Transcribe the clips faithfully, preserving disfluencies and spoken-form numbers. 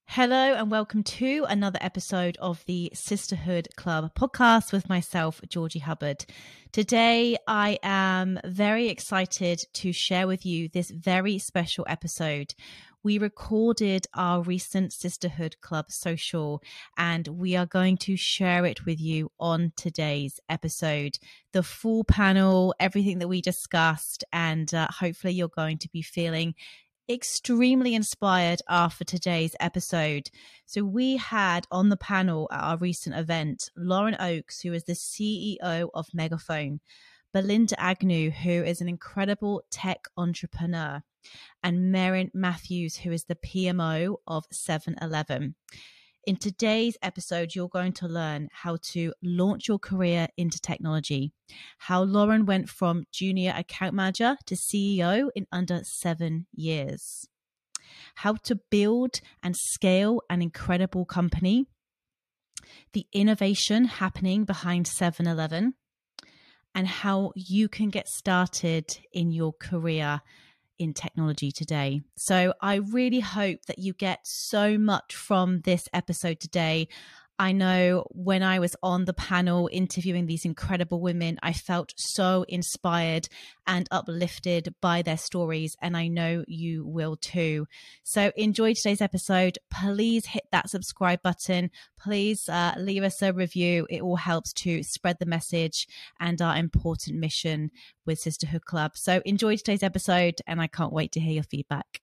Hello and welcome to another episode of the Sisterhood Club podcast with myself, Georgie Hubbard. Today, I am very excited to share with you this very special episode. We recorded our recent Sisterhood Club social and we are going to share it with you on today's episode. The full panel, everything that we discussed, and uh, hopefully you're going to be feeling extremely inspired after today's episode. So we had on the panel at our recent event, Lauren Oakes, who is the C E O of Megaphone, Belinda Agnew, who is an incredible tech entrepreneur, and Meryn Matthews, who is the P M O of seven eleven. In today's episode, you're going to learn how to launch your career into technology, how Lauren went from junior account manager to C E O in under seven years, how to build and scale an incredible company, the innovation happening behind seven eleven, and how you can get started in your career in technology today. So I really hope that you get so much from this episode today. I know when I was on the panel interviewing these incredible women, I felt so inspired and uplifted by their stories, and I know you will too. So enjoy today's episode. Please hit that subscribe button. Please uh, leave us a review. It all helps to spread the message and our important mission with Sisterhood Club. So enjoy today's episode, and I can't wait to hear your feedback.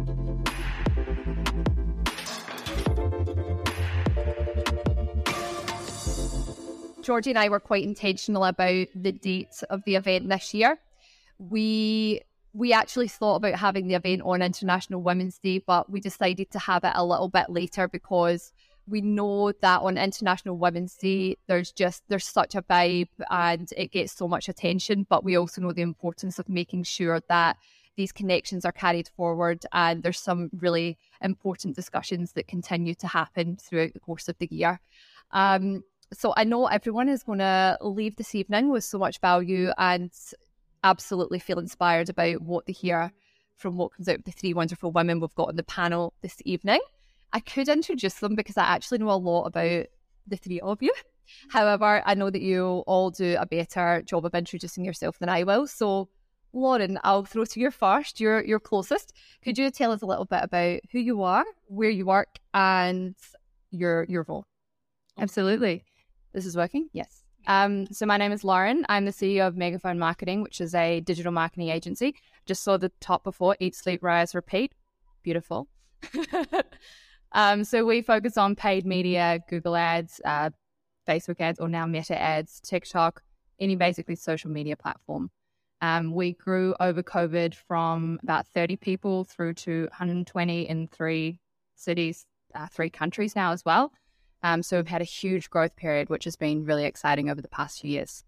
Georgie and I were quite intentional about the date of the event this year. We we actually thought about having the event on International Women's Day, but we decided to have it a little bit later because we know that on International Women's Day, there's just, there's such a vibe and it gets so much attention, but we also know the importance of making sure that these connections are carried forward and there's some really important discussions that continue to happen throughout the course of the year. Um, So I know everyone is going to leave this evening with so much value and absolutely feel inspired about what they hear from what comes out of the three wonderful women we've got on the panel this evening. I could introduce them because I actually know a lot about the three of you. However, I know that you all do a better job of introducing yourself than I will. So Lauren, I'll throw to you first. You're, you're closest. Could you tell us a little bit about who you are, where you work, and your your role? Absolutely. This is working? Yes. Um, so my name is Lauren. I'm the C E O of Megaphone Marketing, which is a digital marketing agency. Just saw the top before, Eat, Sleep, Rise, Repeat. Beautiful. um, so we focus on paid media, Google ads, uh, Facebook ads, or now Meta ads, TikTok, any basically social media platform. Um, we grew over COVID from about thirty people through to one hundred twenty in three cities, uh, three countries now as well. Um, so we've had a huge growth period, which has been really exciting over the past few years.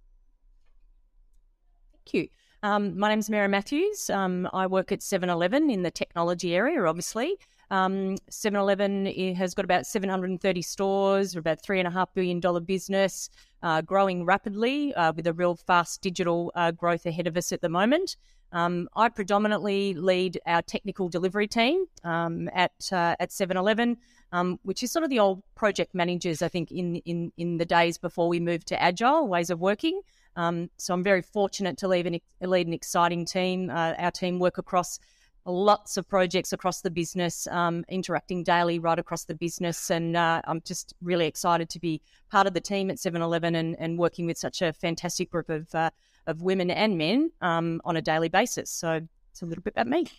Thank you. Um, my name is Meryn Matthews. Um, I work at seven eleven in the technology area, obviously. Um, seven eleven has got about seven hundred thirty stores. We're about three point five billion dollars business, uh, growing rapidly uh, with a real fast digital uh, growth ahead of us at the moment. Um, I predominantly lead our technical delivery team um, at uh, at seven eleven, um, which is sort of the old project managers, I think, in in in the days before we moved to agile ways of working. Um, so I'm very fortunate to lead an, lead an exciting team. Uh, our team work across lots of projects across the business, um, interacting daily right across the business, and uh, I'm just really excited to be part of the team at seven eleven and, and working with such a fantastic group of uh, of women and men um, on a daily basis. So it's a little bit about me.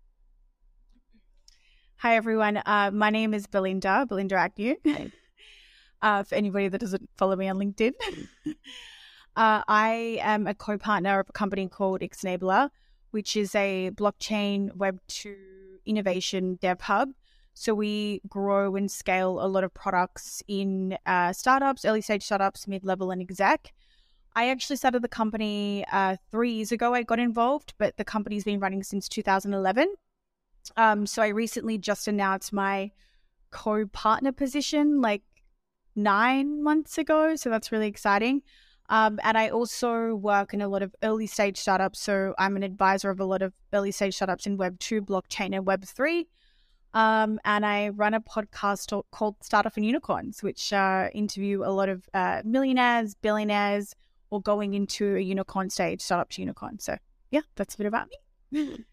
Hi, everyone. Uh, my name is Belinda, Belinda Agnew, uh, for anybody that doesn't follow me on LinkedIn. uh, I am a co-partner of a company called Xenabler, which is a blockchain Web two innovation dev hub. So we grow and scale a lot of products in uh, startups, early stage startups, mid-level and exec. I actually started the company uh, three years ago. I got involved, but the company's been running since two thousand eleven. Um, so I recently just announced my co-partner position like nine months ago. So that's really exciting. Um, and I also work in a lot of early stage startups. So I'm an advisor of a lot of early stage startups in Web two, blockchain, and Web three. Um, and I run a podcast called Startup and Unicorns, which uh, interview a lot of uh, millionaires, billionaires, or going into a unicorn stage, startup to unicorn. So yeah, that's a bit about me.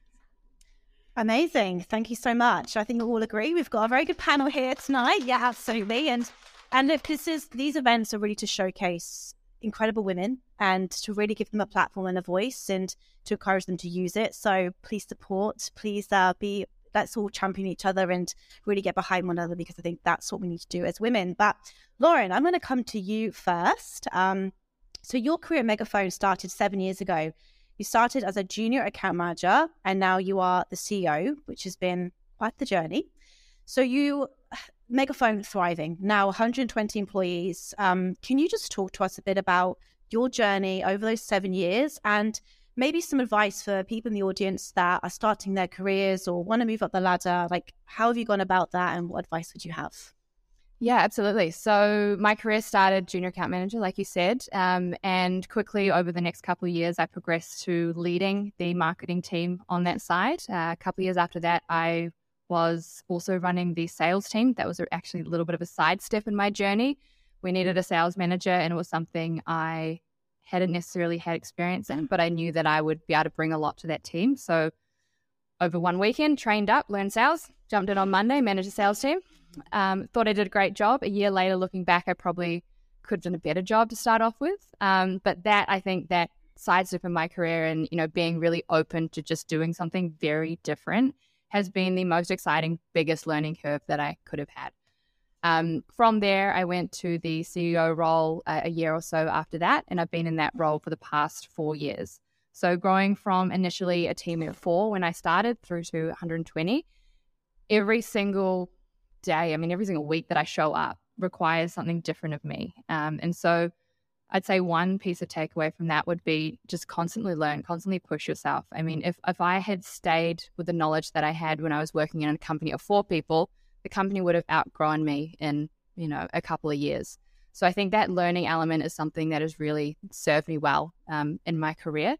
Amazing. Thank you so much. I think we all agree we've got a very good panel here tonight. Yeah, absolutely. And and look, this is these events are really to showcase incredible women and to really give them a platform and a voice and to encourage them to use it. So please support, please uh, be, let's all champion each other and really get behind one another, because I think that's what we need to do as women. But Lauren, I'm going to come to you first. Um, so your career at Megaphone started seven years ago. You started as a junior account manager and now you are the C E O, which has been quite the journey. So you, Megaphone thriving, now one hundred twenty employees. Um, can you just talk to us a bit about your journey over those seven years and maybe some advice for people in the audience that are starting their careers or want to move up the ladder? Like, how have you gone about that and what advice would you have? Yeah, absolutely. So my career started junior account manager, like you said, um, and quickly over the next couple of years, I progressed to leading the marketing team on that side. Uh, a couple of years after that, I was also running the sales team. That was actually a little bit of a sidestep in my journey. We needed a sales manager, and it was something I hadn't necessarily had experience in, but I knew that I would be able to bring a lot to that team. So over one weekend, trained up, learned sales, jumped in on Monday, managed a sales team. Um, thought I did a great job. A year later, looking back, I probably could have done a better job to start off with. Um, but that, I think that sidestep in my career and, you know, being really open to just doing something very different has been the most exciting, biggest learning curve that I could have had. Um, from there, I went to the C E O role uh, a year or so after that, and I've been in that role for the past four years. So growing from initially a team of four when I started through to one hundred twenty, every single day, I mean, every single week that I show up requires something different of me. Um, and so I'd say one piece of takeaway from that would be just constantly learn, constantly push yourself. I mean, if, if I had stayed with the knowledge that I had when I was working in a company of four people, the company would have outgrown me in, you know, a couple of years. So I think that learning element is something that has really served me well um, in my career.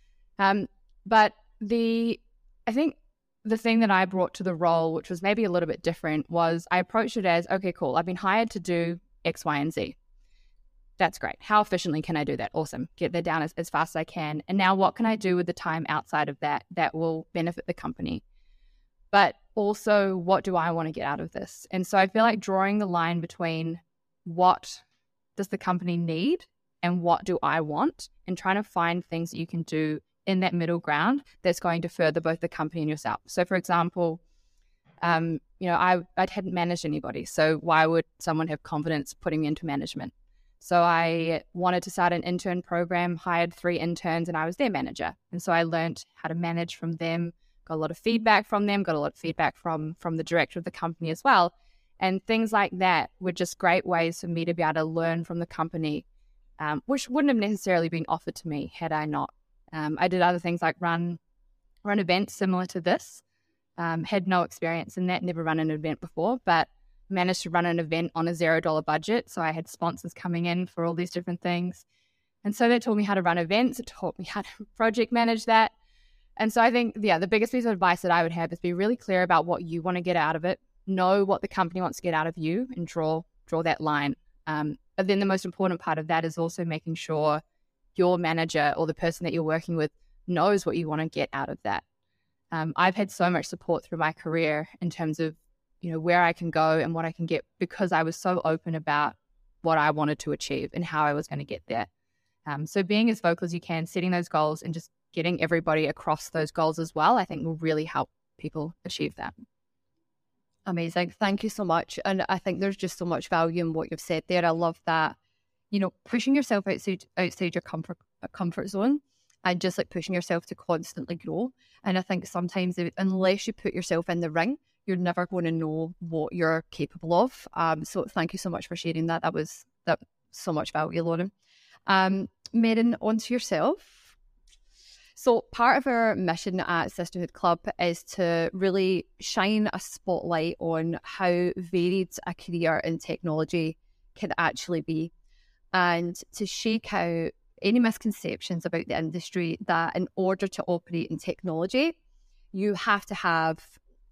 Um, but the, I think the thing that I brought to the role, which was maybe a little bit different, was I approached it as, okay, cool, I've been hired to do X, Y, and Z. That's great. How efficiently can I do that? Awesome. Get that down as, as fast as I can. And now what can I do with the time outside of that that will benefit the company? But also, what do I want to get out of this? And so I feel like drawing the line between what does the company need and what do I want, and trying to find things that you can do in that middle ground that's going to further both the company and yourself. So for example, um, you know, I, I hadn't managed anybody. So why would someone have confidence putting me into management? So I wanted to start an intern program, hired three interns, and I was their manager. And so I learned how to manage from them, got a lot of feedback from them, got a lot of feedback from, from the director of the company as well. And things like that were just great ways for me to be able to learn from the company, um, which wouldn't have necessarily been offered to me had I not. Um, I did other things like run run events similar to this. Um, had no experience in that, never run an event before, but managed to run an event on a zero dollar budget. So I had sponsors coming in for all these different things. And so that taught me how to run events. It taught me how to project manage that. And so I think, yeah, the biggest piece of advice that I would have is be really clear about what you want to get out of it, know what the company wants to get out of you, and draw draw that line. Um, but then the most important part of that is also making sure your manager or the person that you're working with knows what you want to get out of that. Um, I've had so much support through my career in terms of, you know, where I can go and what I can get, because I was so open about what I wanted to achieve and how I was going to get there. Um, so being as vocal as you can, setting those goals and just getting everybody across those goals as well, I think will really help people achieve that. Amazing. Thank you so much. And I think there's just so much value in what you've said there. I love that, you know, pushing yourself outside, outside your comfort comfort zone and just like pushing yourself to constantly grow. And I think sometimes if, unless you put yourself in the ring, you're never going to know what you're capable of. Um, so thank you so much for sharing that. That was that so much value, Lauren. Um, Merryn, on to yourself. So part of our mission at Sisterhood Club is to really shine a spotlight on how varied a career in technology can actually be, and to shake out any misconceptions about the industry that in order to operate in technology, you have to have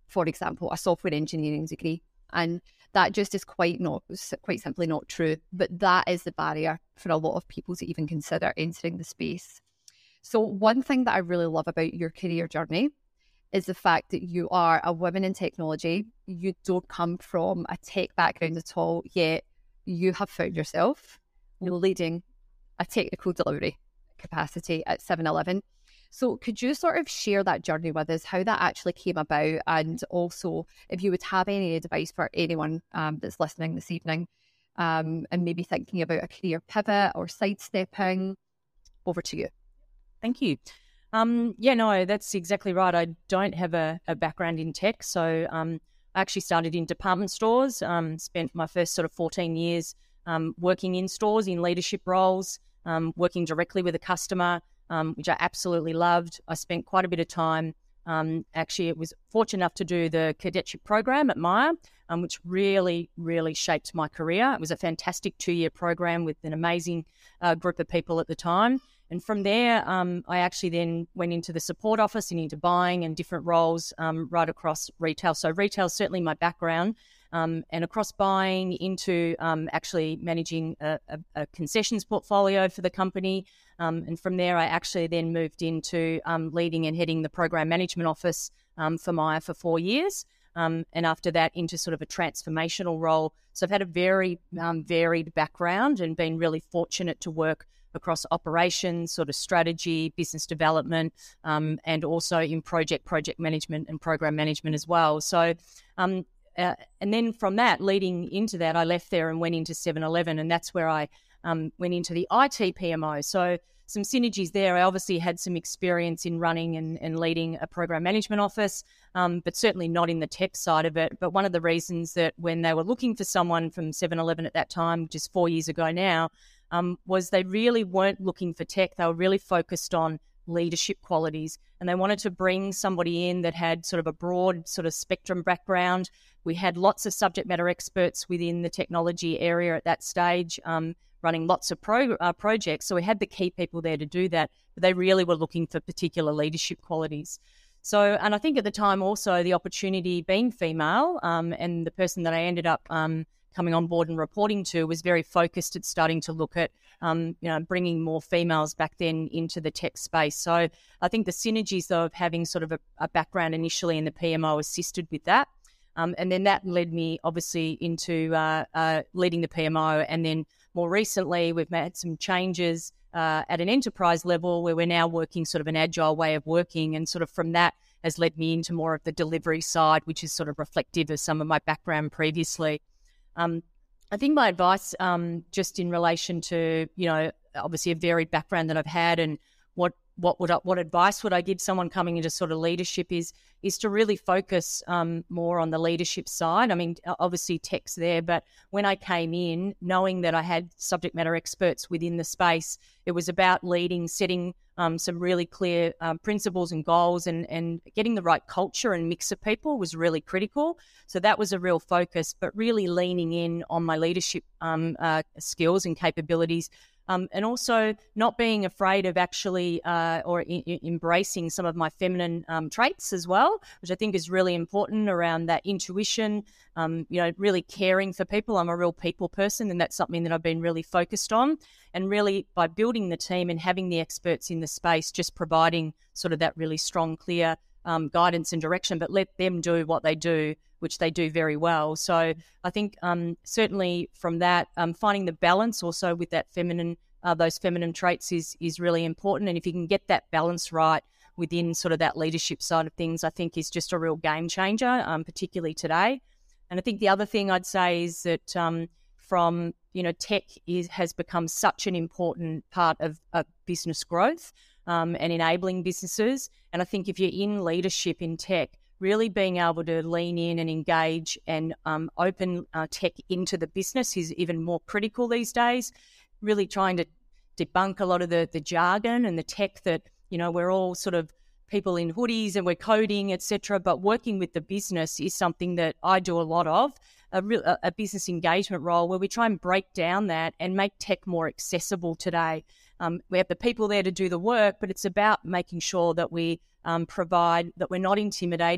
for example, a software engineering degree. And that just is quite not, quite simply not true. But that is the barrier for a lot of people to even consider entering the space. So one thing that I really love about your career journey is the fact that you are a woman in technology. You don't come from a tech background at all, yet you have found yourself leading a technical delivery capacity at seven eleven. So could you sort of share that journey with us, how that actually came about, and also if you would have any advice for anyone um, that's listening this evening um, and maybe thinking about a career pivot or sidestepping? Over to you. Thank you. Um, yeah, no, that's exactly right. I don't have a, a background in tech. So um, I actually started in department stores, um, spent my first sort of fourteen years um, working in stores in leadership roles, um, working directly with a customer, um, which I absolutely loved. I spent quite a bit of time. Um, actually, it was fortunate enough to do the cadetship program at Myer, um, which really, really shaped my career. It was a fantastic two-year program with an amazing uh, group of people at the time. And from there, um, I actually then went into the support office and into buying and different roles um, right across retail. So retail is certainly my background, um, and across buying into um, actually managing a, a, a concessions portfolio for the company. Um, and from there, I actually then moved into um, leading and heading the program management office um, for Myer for four years. Um, and after that, into sort of a transformational role. So I've had a very um, varied background and been really fortunate to work across operations, sort of strategy, business development, um, and also in project, project management and program management as well. So, um, uh, and then from that, leading into that, I left there and went into seven eleven, and that's where I um, went into the I T P M O. So some synergies there. I obviously had some experience in running and, and leading a program management office, um, but certainly not in the tech side of it. But one of the reasons that when they were looking for someone from seven eleven at that time, which is four years ago now, Um, was they really weren't looking for tech. They were really focused on leadership qualities, and they wanted to bring somebody in that had sort of a broad sort of spectrum background. We had lots of subject matter experts within the technology area at that stage, um, running lots of pro, uh, projects. So we had the key people there to do that, but they really were looking for particular leadership qualities. So, and I think at the time also the opportunity being female, um, and the person that I ended up um, coming on board and reporting to was very focused at starting to look at, um, you know, bringing more females back then into the tech space. So I think the synergies, though, of having sort of a, a background initially in the P M O assisted with that. Um, and then that led me obviously into uh, uh, leading the P M O. And then more recently, we've made some changes uh, at an enterprise level where we're now working sort of an agile way of working. And sort of from that has led me into more of the delivery side, which is sort of reflective of some of my background previously. Um, I think my advice, um, just in relation to, you know, obviously a varied background that I've had, and what what would I, what advice would I give someone coming into sort of leadership is is to really focus um, more on the leadership side. I mean, obviously tech's there, but when I came in, knowing that I had subject matter experts within the space, it was about leading, setting um, some really clear um, principles and goals, and and getting the right culture and mix of people was really critical. So that was a real focus, but really leaning in on my leadership um, uh, skills and capabilities. Um, and also not being afraid of actually uh, or I- I embracing some of my feminine um, traits as well, which I think is really important around that intuition, um, you know, really caring for people. I'm a real people person, and that's something that I've been really focused on. And really by building the team and having the experts in the space, just providing sort of that really strong, clear um, guidance and direction, but let them do what they do, which they do very well. So I think um, certainly from that, um, finding the balance also with that feminine, uh, those feminine traits is is really important. And if you can get that balance right within sort of that leadership side of things, I think is just a real game changer, um, particularly today. And I think the other thing I'd say is that um, from, you know, tech is, has become such an important part of, of business growth um, and enabling businesses. And I think if you're in leadership in tech, really being able to lean in and engage and um, open uh, tech into the business is even more critical these days. Really trying to debunk a lot of the, the jargon and the tech that, you know, we're all sort of people in hoodies and we're coding, et cetera. But working with the business is something that I do a lot of, a, real, a business engagement role where we try and break down that and make tech more accessible today. Um, we have the people there to do the work, but it's about making sure that we um, provide, that we're not intimidating,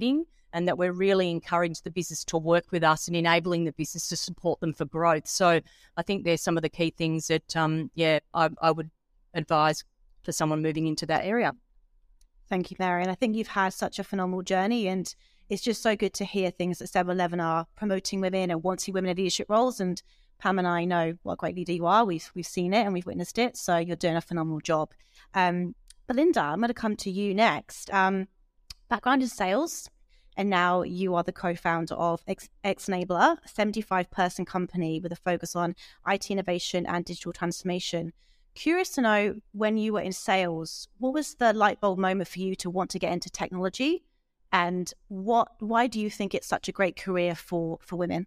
and that we're really encouraging the business to work with us and enabling the business to support them for growth. So I think there's some of the key things that, um, yeah, I, I would advise for someone moving into that area. Thank you, Mary. And I think you've had such a phenomenal journey, and it's just so good to hear things that seven eleven are promoting women and wanting women in leadership roles. And Pam and I know what a great leader you are. We've we've seen it and we've witnessed it. So you're doing a phenomenal job. Um, Belinda, I'm going to come to you next. Um, background in sales, and now you are the co-founder of X- Xnabler, a seventy-five person company with a focus on I T innovation and digital transformation. Curious to know, when you were in sales, what was the light bulb moment for you to want to get into technology? And what? why do you think it's such a great career for, for women?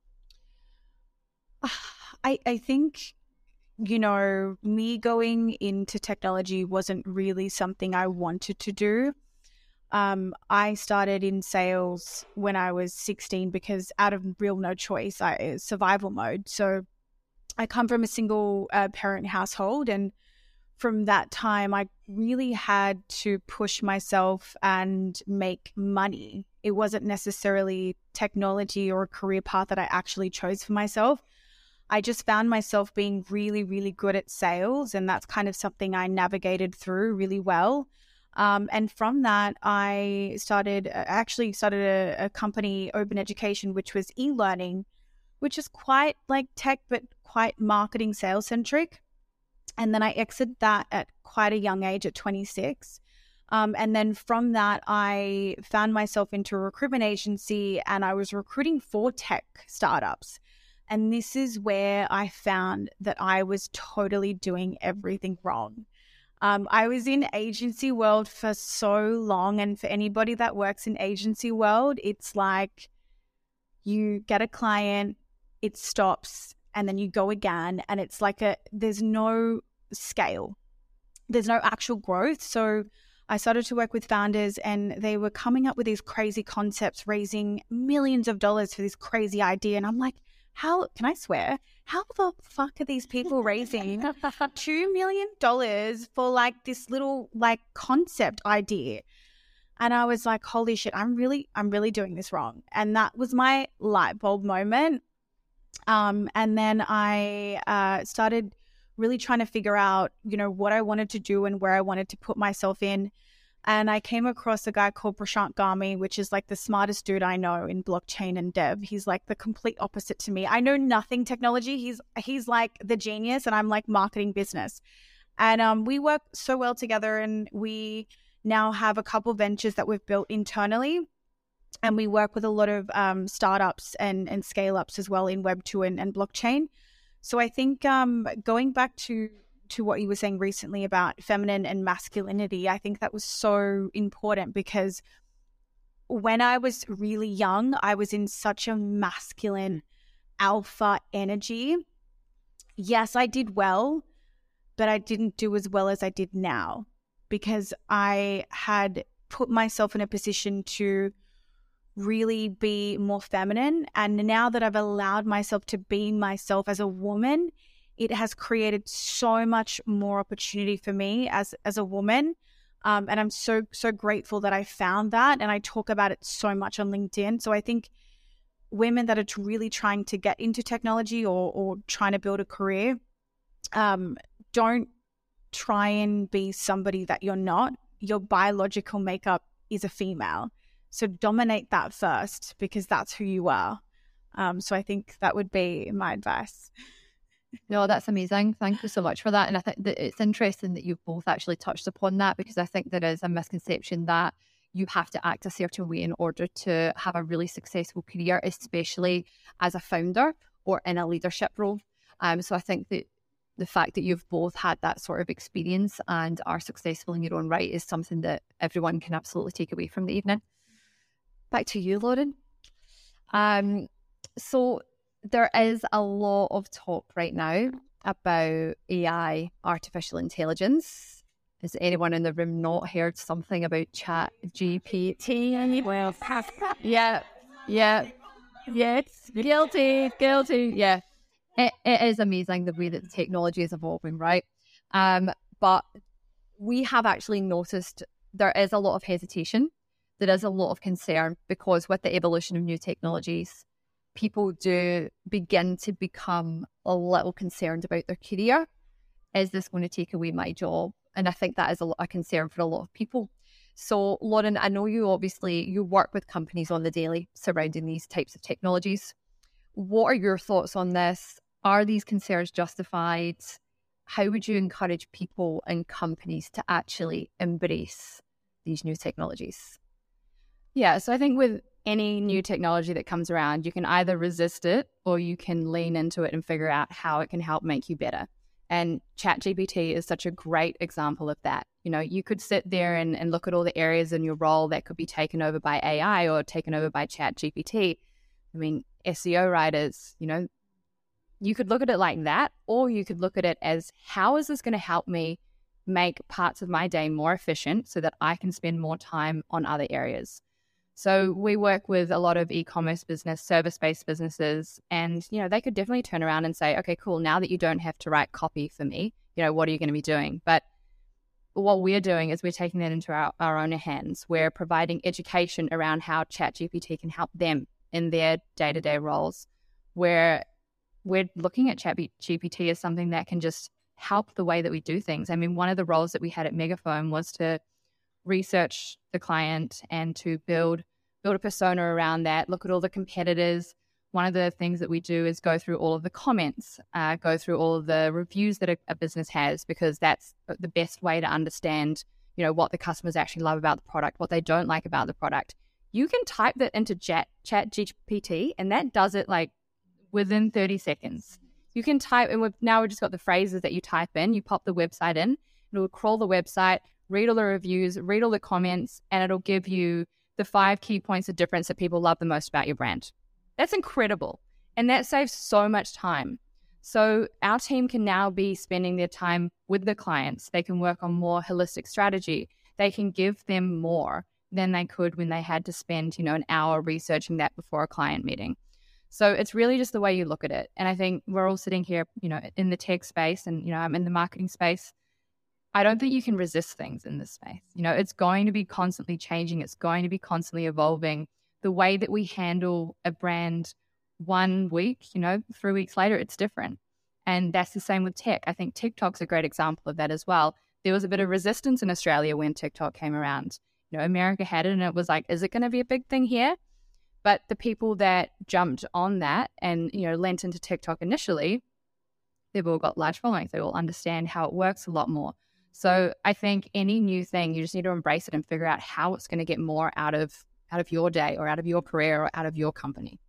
I, I think, you know, me going into technology wasn't really something I wanted to do. Um, I started in sales when I was sixteen because out of real no choice, I survival mode. So I come from a single uh, parent household, and from that time, I really had to push myself and make money. It wasn't necessarily technology or a career path that I actually chose for myself. I just found myself being really, really good at sales, and that's kind of something I navigated through really well. Um, and from that, I started, I actually started a, a company, Open Education, which was e-learning, which is quite like tech, but quite marketing sales centric. And then I exited that at quite a young age at twenty-six. Um, and then from that, I found myself into a recruitment agency, and I was recruiting for tech startups. And this is where I found that I was totally doing everything wrong. Um, I was in agency world for so long. And for anybody that works in agency world, it's like you get a client, it stops, and then you go again. And it's like a, there's no scale. There's no actual growth. So I started to work with founders, and they were coming up with these crazy concepts, raising millions of dollars for this crazy idea. And I'm like, how, can I swear, how the fuck are these people raising two million dollars for like this little like concept idea? And I was like, holy shit, I'm really, I'm really doing this wrong. And that was my light bulb moment. Um, and then I uh, started really trying to figure out, you know, what I wanted to do and where I wanted to put myself in. And I came across a guy called Prashant Gami, which is like the smartest dude I know in blockchain and dev. He's like the complete opposite to me. I know nothing technology. He's he's like the genius, and I'm like marketing business. And um, we work so well together, and we now have a couple ventures that we've built internally. And we work with a lot of um, startups and, and scale-ups as well in Web two and, and blockchain. So I think um, going back to to what you were saying recently about feminine and masculinity, I think that was so important, because when I was really young, I was in such a masculine alpha energy. Yes, I did well, but I didn't do as well as I did now, because I had put myself in a position to really be more feminine. And now that I've allowed myself to be myself as a woman, it has created so much more opportunity for me as as a woman. Um, and I'm so, so grateful that I found that. And I talk about it so much on LinkedIn. So I think women that are really trying to get into technology or, or trying to build a career, um, don't try and be somebody that you're not. Your biological makeup is a female. So dominate that first, because that's who you are. Um, so I think that would be my advice. No, that's amazing. Thank you so much for that. And I think that it's interesting that you've both actually touched upon that, because I think there is a misconception that you have to act a certain way in order to have a really successful career, especially as a founder or in a leadership role. Um, so I think that the fact that you've both had that sort of experience and are successful in your own right is something that everyone can absolutely take away from the evening. Back to you, Lauren. Um, so there is a lot of talk right now about A I, artificial intelligence. Has anyone in the room not heard something about Chat G P T? Well, yeah, yeah, yes, guilty, guilty, yeah. It, it is amazing the way that the technology is evolving, right? Um, but we have actually noticed there is a lot of hesitation there is a lot of concern because with the evolution of new technologies, people do begin to become a little concerned about their career. Is this going to take away my job? And I think that is a, a concern for a lot of people. So, Lauren, I know you obviously, you work with companies on the daily surrounding these types of technologies. What are your thoughts on this? Are these concerns justified? How would you encourage people and companies to actually embrace these new technologies? Yeah, so I think with any new technology that comes around, you can either resist it or you can lean into it and figure out how it can help make you better. And ChatGPT is such a great example of that. You know, you could sit there and, and look at all the areas in your role that could be taken over by A I or taken over by ChatGPT. I mean, S E O writers, you know, you could look at it like that, or you could look at it as, how is this going to help me make parts of my day more efficient so that I can spend more time on other areas? So we work with a lot of e-commerce business, service-based businesses, and, you know, they could definitely turn around and say, okay, cool, now that you don't have to write copy for me, you know, what are you going to be doing? But what we're doing is we're taking that into our, our own hands. We're providing education around how ChatGPT can help them in their day-to-day roles, where we're looking at ChatGPT as something that can just help the way that we do things. I mean, one of the roles that we had at Megaphone was to research the client and to build build a persona around that, look at all the competitors. One of the things that we do is go through all of the comments, uh, go through all of the reviews that a, a business has, because that's the best way to understand, you know, what the customers actually love about the product, what they don't like about the product. You can type that into Chat ChatGPT, and that does it like within thirty seconds. You can type, and we've, now we've just got the phrases that you type in. You pop the website in, it'll crawl the website, read all the reviews, read all the comments, and it'll give you the five key points of difference that people love the most about your brand. That's incredible. And that saves so much time. So our team can now be spending their time with the clients. They can work on more holistic strategy. They can give them more than they could when they had to spend, you know, an hour researching that before a client meeting. So it's really just the way you look at it. And I think we're all sitting here, you know, in the tech space, and, you know, I'm in the marketing space. I don't think you can resist things in this space. You know, it's going to be constantly changing. It's going to be constantly evolving. The way that we handle a brand one week, you know, three weeks later, it's different. And that's the same with tech. I think TikTok's a great example of that as well. There was a bit of resistance in Australia when TikTok came around. You know, America had it and it was like, is it going to be a big thing here? But the people that jumped on that and, you know, lent into TikTok initially, they've all got large followings. They all understand how it works a lot more. So I think any new thing, you just need to embrace it and figure out how it's going to get more out of out of your day or out of your career or out of your company.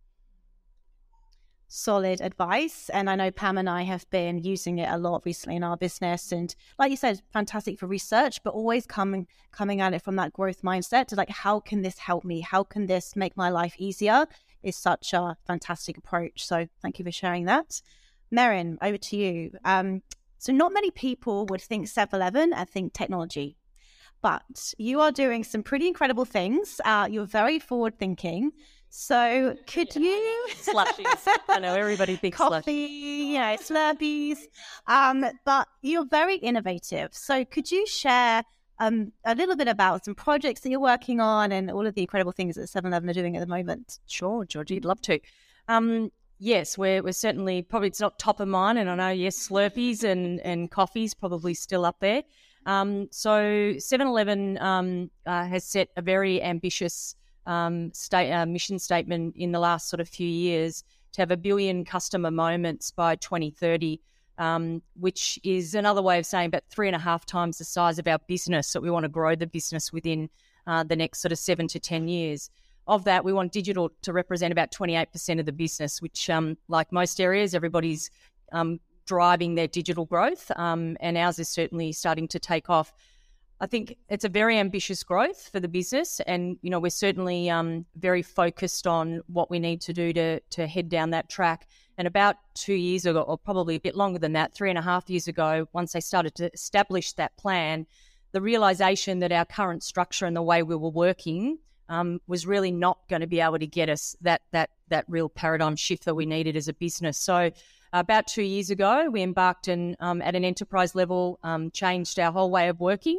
Solid advice. And I know Pam and I have been using it a lot recently in our business. And like you said, fantastic for research, but always coming coming at it from that growth mindset to like, how can this help me? How can this make my life easier? Is such a fantastic approach. So thank you for sharing that. Merryn, over to you. Um, so not many people would think seven eleven and think technology, but you are doing some pretty incredible things. Uh, you're very forward thinking. So could you slushies? I know everybody thinks coffee, slushies. you know, Slurpees. Um, but you're very innovative. So could you share um, a little bit about some projects that you're working on and all of the incredible things that seven eleven are doing at the moment? Sure, Georgie, I'd love to. Um, yes, we're we're certainly probably it's not top of mind, and I know yes, Slurpees and and coffee's probably still up there. Um, so seven eleven um, uh, has set a very ambitious um, state, uh, mission statement in the last sort of few years to have a billion customer moments by twenty thirty, um, which is another way of saying about three and a half times the size of our business. So we want to grow the business within uh, the next sort of seven to ten years. Of that, we want digital to represent about twenty-eight percent of the business, which, um, like most areas, everybody's um, driving their digital growth, um, and ours is certainly starting to take off. I think it's a very ambitious growth for the business, and you know we're certainly um, very focused on what we need to do to to head down that track. And about two years ago, or probably a bit longer than that, three and a half years ago, once they started to establish that plan, the realization that our current structure and the way we were working um, was really not going to be able to get us that that that real paradigm shift that we needed as a business. So about two years ago, we embarked and um, at an enterprise level, um, changed our whole way of working.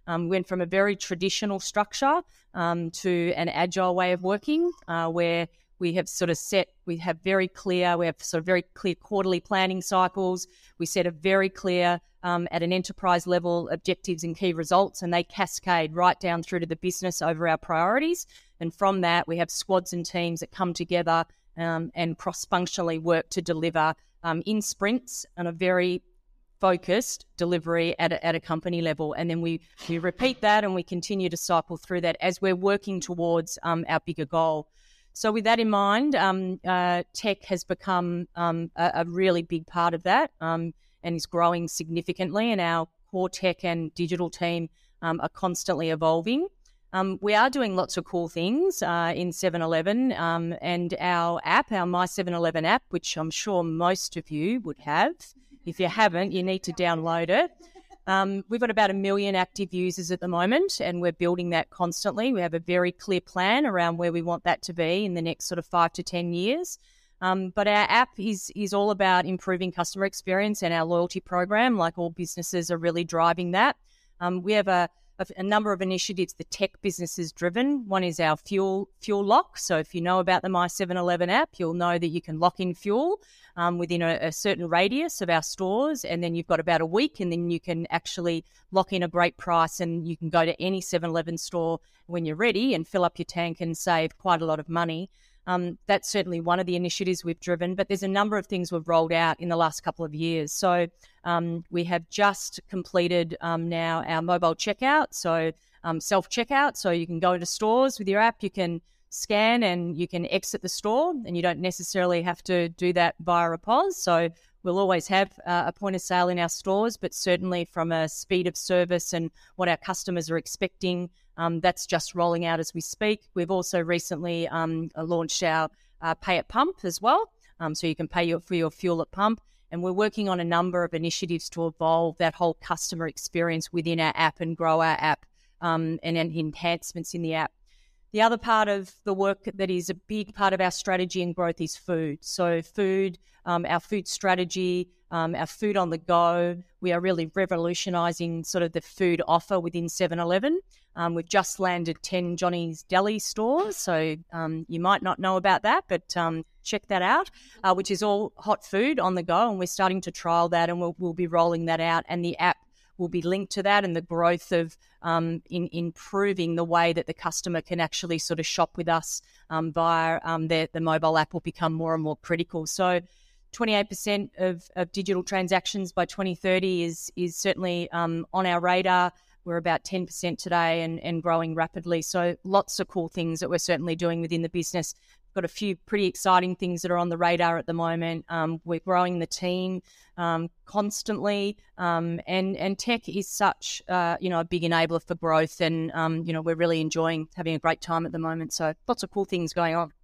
Um, we went from a very traditional structure um, to an agile way of working uh, where we have sort of set, we have very clear, we have sort of very clear quarterly planning cycles. We set a very clear, um, at an enterprise level, objectives and key results, and they cascade right down through to the business over our priorities. And from that, we have squads and teams that come together um, and cross-functionally work to deliver um, in sprints on a very focused delivery at a, at a company level. And then we, we repeat that and we continue to cycle through that as we're working towards um, our bigger goal. So with that in mind, um, uh, tech has become um, a, a really big part of that um, and is growing significantly, and our core tech and digital team um, are constantly evolving. Um, we are doing lots of cool things uh, in seven eleven um, and our app, our My seven eleven app, which I'm sure most of you would have. If you haven't, you need to download it. Um, we've got about a million active users at the moment, and we're building that constantly. We have a very clear plan around where we want that to be in the next sort of five to ten years. Um, but our app is is all about improving customer experience, and our loyalty program, like all businesses, are really driving that. Um, we have a, a, a number of initiatives the tech business is driven. One is our fuel fuel lock. So if you know about the My seven eleven app, you'll know that you can lock in fuel Um, within a, a certain radius of our stores, and then you've got about a week, and then you can actually lock in a great price, and you can go to any seven eleven store when you're ready and fill up your tank and save quite a lot of money. Um, that's certainly one of the initiatives we've driven, but there's a number of things we've rolled out in the last couple of years. So um, we have just completed um, now our mobile checkout, so um, self-checkout, so you can go into stores with your app, you can scan and you can exit the store, and you don't necessarily have to do that via a P O S. So we'll always have uh, a point of sale in our stores, but certainly from a speed of service and what our customers are expecting, um, that's just rolling out as we speak. We've also recently um, launched our uh, pay at pump as well, um, so you can pay your, for your fuel at pump. And we're working on a number of initiatives to evolve that whole customer experience within our app and grow our app um, and, and enhancements in the app. The other part of the work that is a big part of our strategy and growth is food. So food, um, our food strategy, um, our food on the go, we are really revolutionising sort of the food offer within seven eleven. Um, we've just landed ten Johnny's Deli stores, so um, you might not know about that, but um, check that out, uh, which is all hot food on the go, and we're starting to trial that, and we'll, we'll be rolling that out, and the app will be linked to that, and the growth of um, in improving the way that the customer can actually sort of shop with us um, via um, their, the mobile app will become more and more critical. So twenty-eight percent of, of digital transactions by twenty thirty is is certainly um, on our radar. We're about ten percent today and, and growing rapidly. So lots of cool things that we're certainly doing within the business. Got a few pretty exciting things that are on the radar at the moment. Um, we're growing the team um, constantly, um, and and tech is such uh, you know a big enabler for growth, and um, you know we're really enjoying having a great time at the moment. So lots of cool things going on.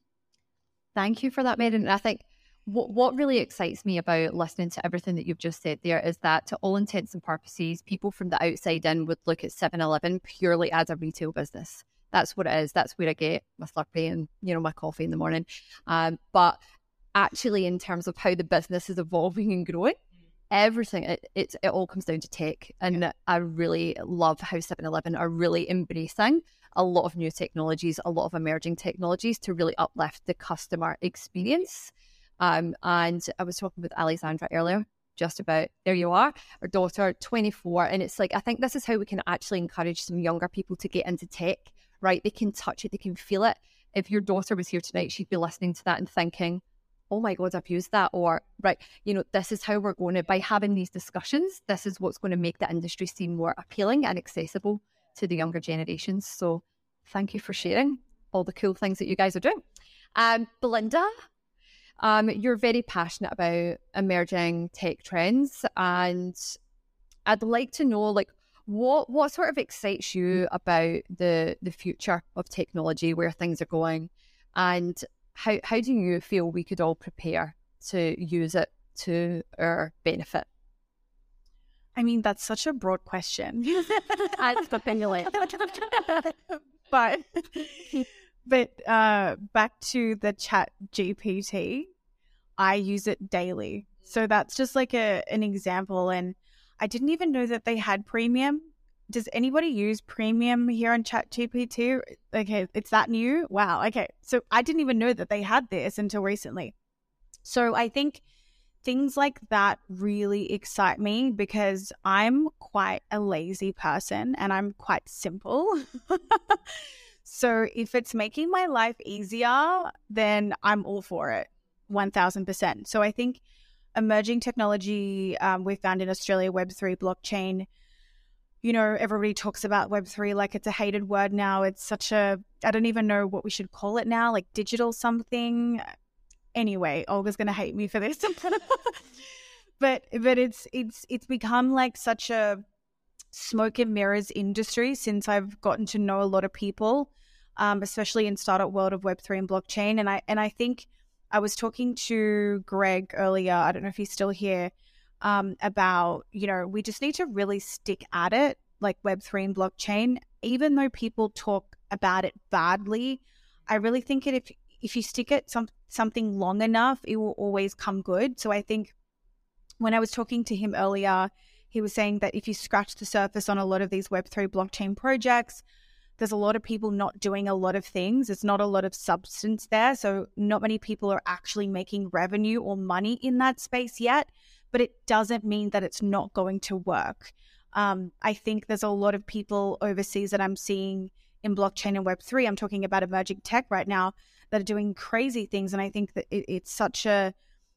Thank you for that, Megan. And I think what what really excites me about listening to everything that you've just said there is that, to all intents and purposes, people from the outside in would look at seven eleven purely as a retail business. That's what it is. That's where I get my Slurpee and, you know, my coffee in the morning. Um, but actually, in terms of how the business is evolving and growing, everything, it, it, it all comes down to tech. And yeah. I really love how seven eleven are really embracing a lot of new technologies, a lot of emerging technologies to really uplift the customer experience. Um, and I was talking with Alexandra earlier, just about, there you are, our daughter, twenty-four. And it's like, I think this is how we can actually encourage some younger people to get into tech, right? They can touch it, they can feel it. If your daughter was here tonight, she'd be listening to that and thinking, oh my God, I've used that. Or, right, you know, this is how we're going to, by having these discussions, this is what's going to make the industry seem more appealing and accessible to the younger generations. So thank you for sharing all the cool things that you guys are doing. Um, Belinda, um, you're very passionate about emerging tech trends, and I'd like to know, like, what what sort of excites you about the the future of technology, where things are going, and how how do you feel we could all prepare to use it to our benefit? I mean, that's such a broad question. I'd opinionate. but but uh, back to the Chat G P T, I use it daily. So that's just like a an example. And I didn't even know that they had premium. does anybody use premium here on ChatGPT? Okay, it's that new? Wow. Okay. So I didn't even know that they had this until recently. So I think things like that really excite me because I'm quite a lazy person and I'm quite simple. So if it's making my life easier, then I'm all for it, one thousand percent. So I think emerging technology um, we found in Australia, Web three, blockchain, you know, everybody talks about Web three like it's a hated word now. It's such a, I don't even know what we should call it now, like digital something. Anyway, Olga's going to hate me for this. but but it's it's it's become like such a smoke and mirrors industry since I've gotten to know a lot of people, um, especially in startup world of Web three and blockchain. And I and I think I was talking to Greg earlier, I don't know if he's still here, um, about, you know, we just need to really stick at it, like Web three and blockchain. Even though people talk about it badly, I really think it if if you stick at some something long enough, it will always come good. So I think when I was talking to him earlier, he was saying that if you scratch the surface on a lot of these Web three blockchain projects, there's a lot of people not doing a lot of things. There's not a lot of substance there. So not many people are actually making revenue or money in that space yet, but it doesn't mean that it's not going to work. Um, I think there's a lot of people overseas that I'm seeing in blockchain and Web three. I'm talking about emerging tech right now that are doing crazy things. And I think that it, it's such a,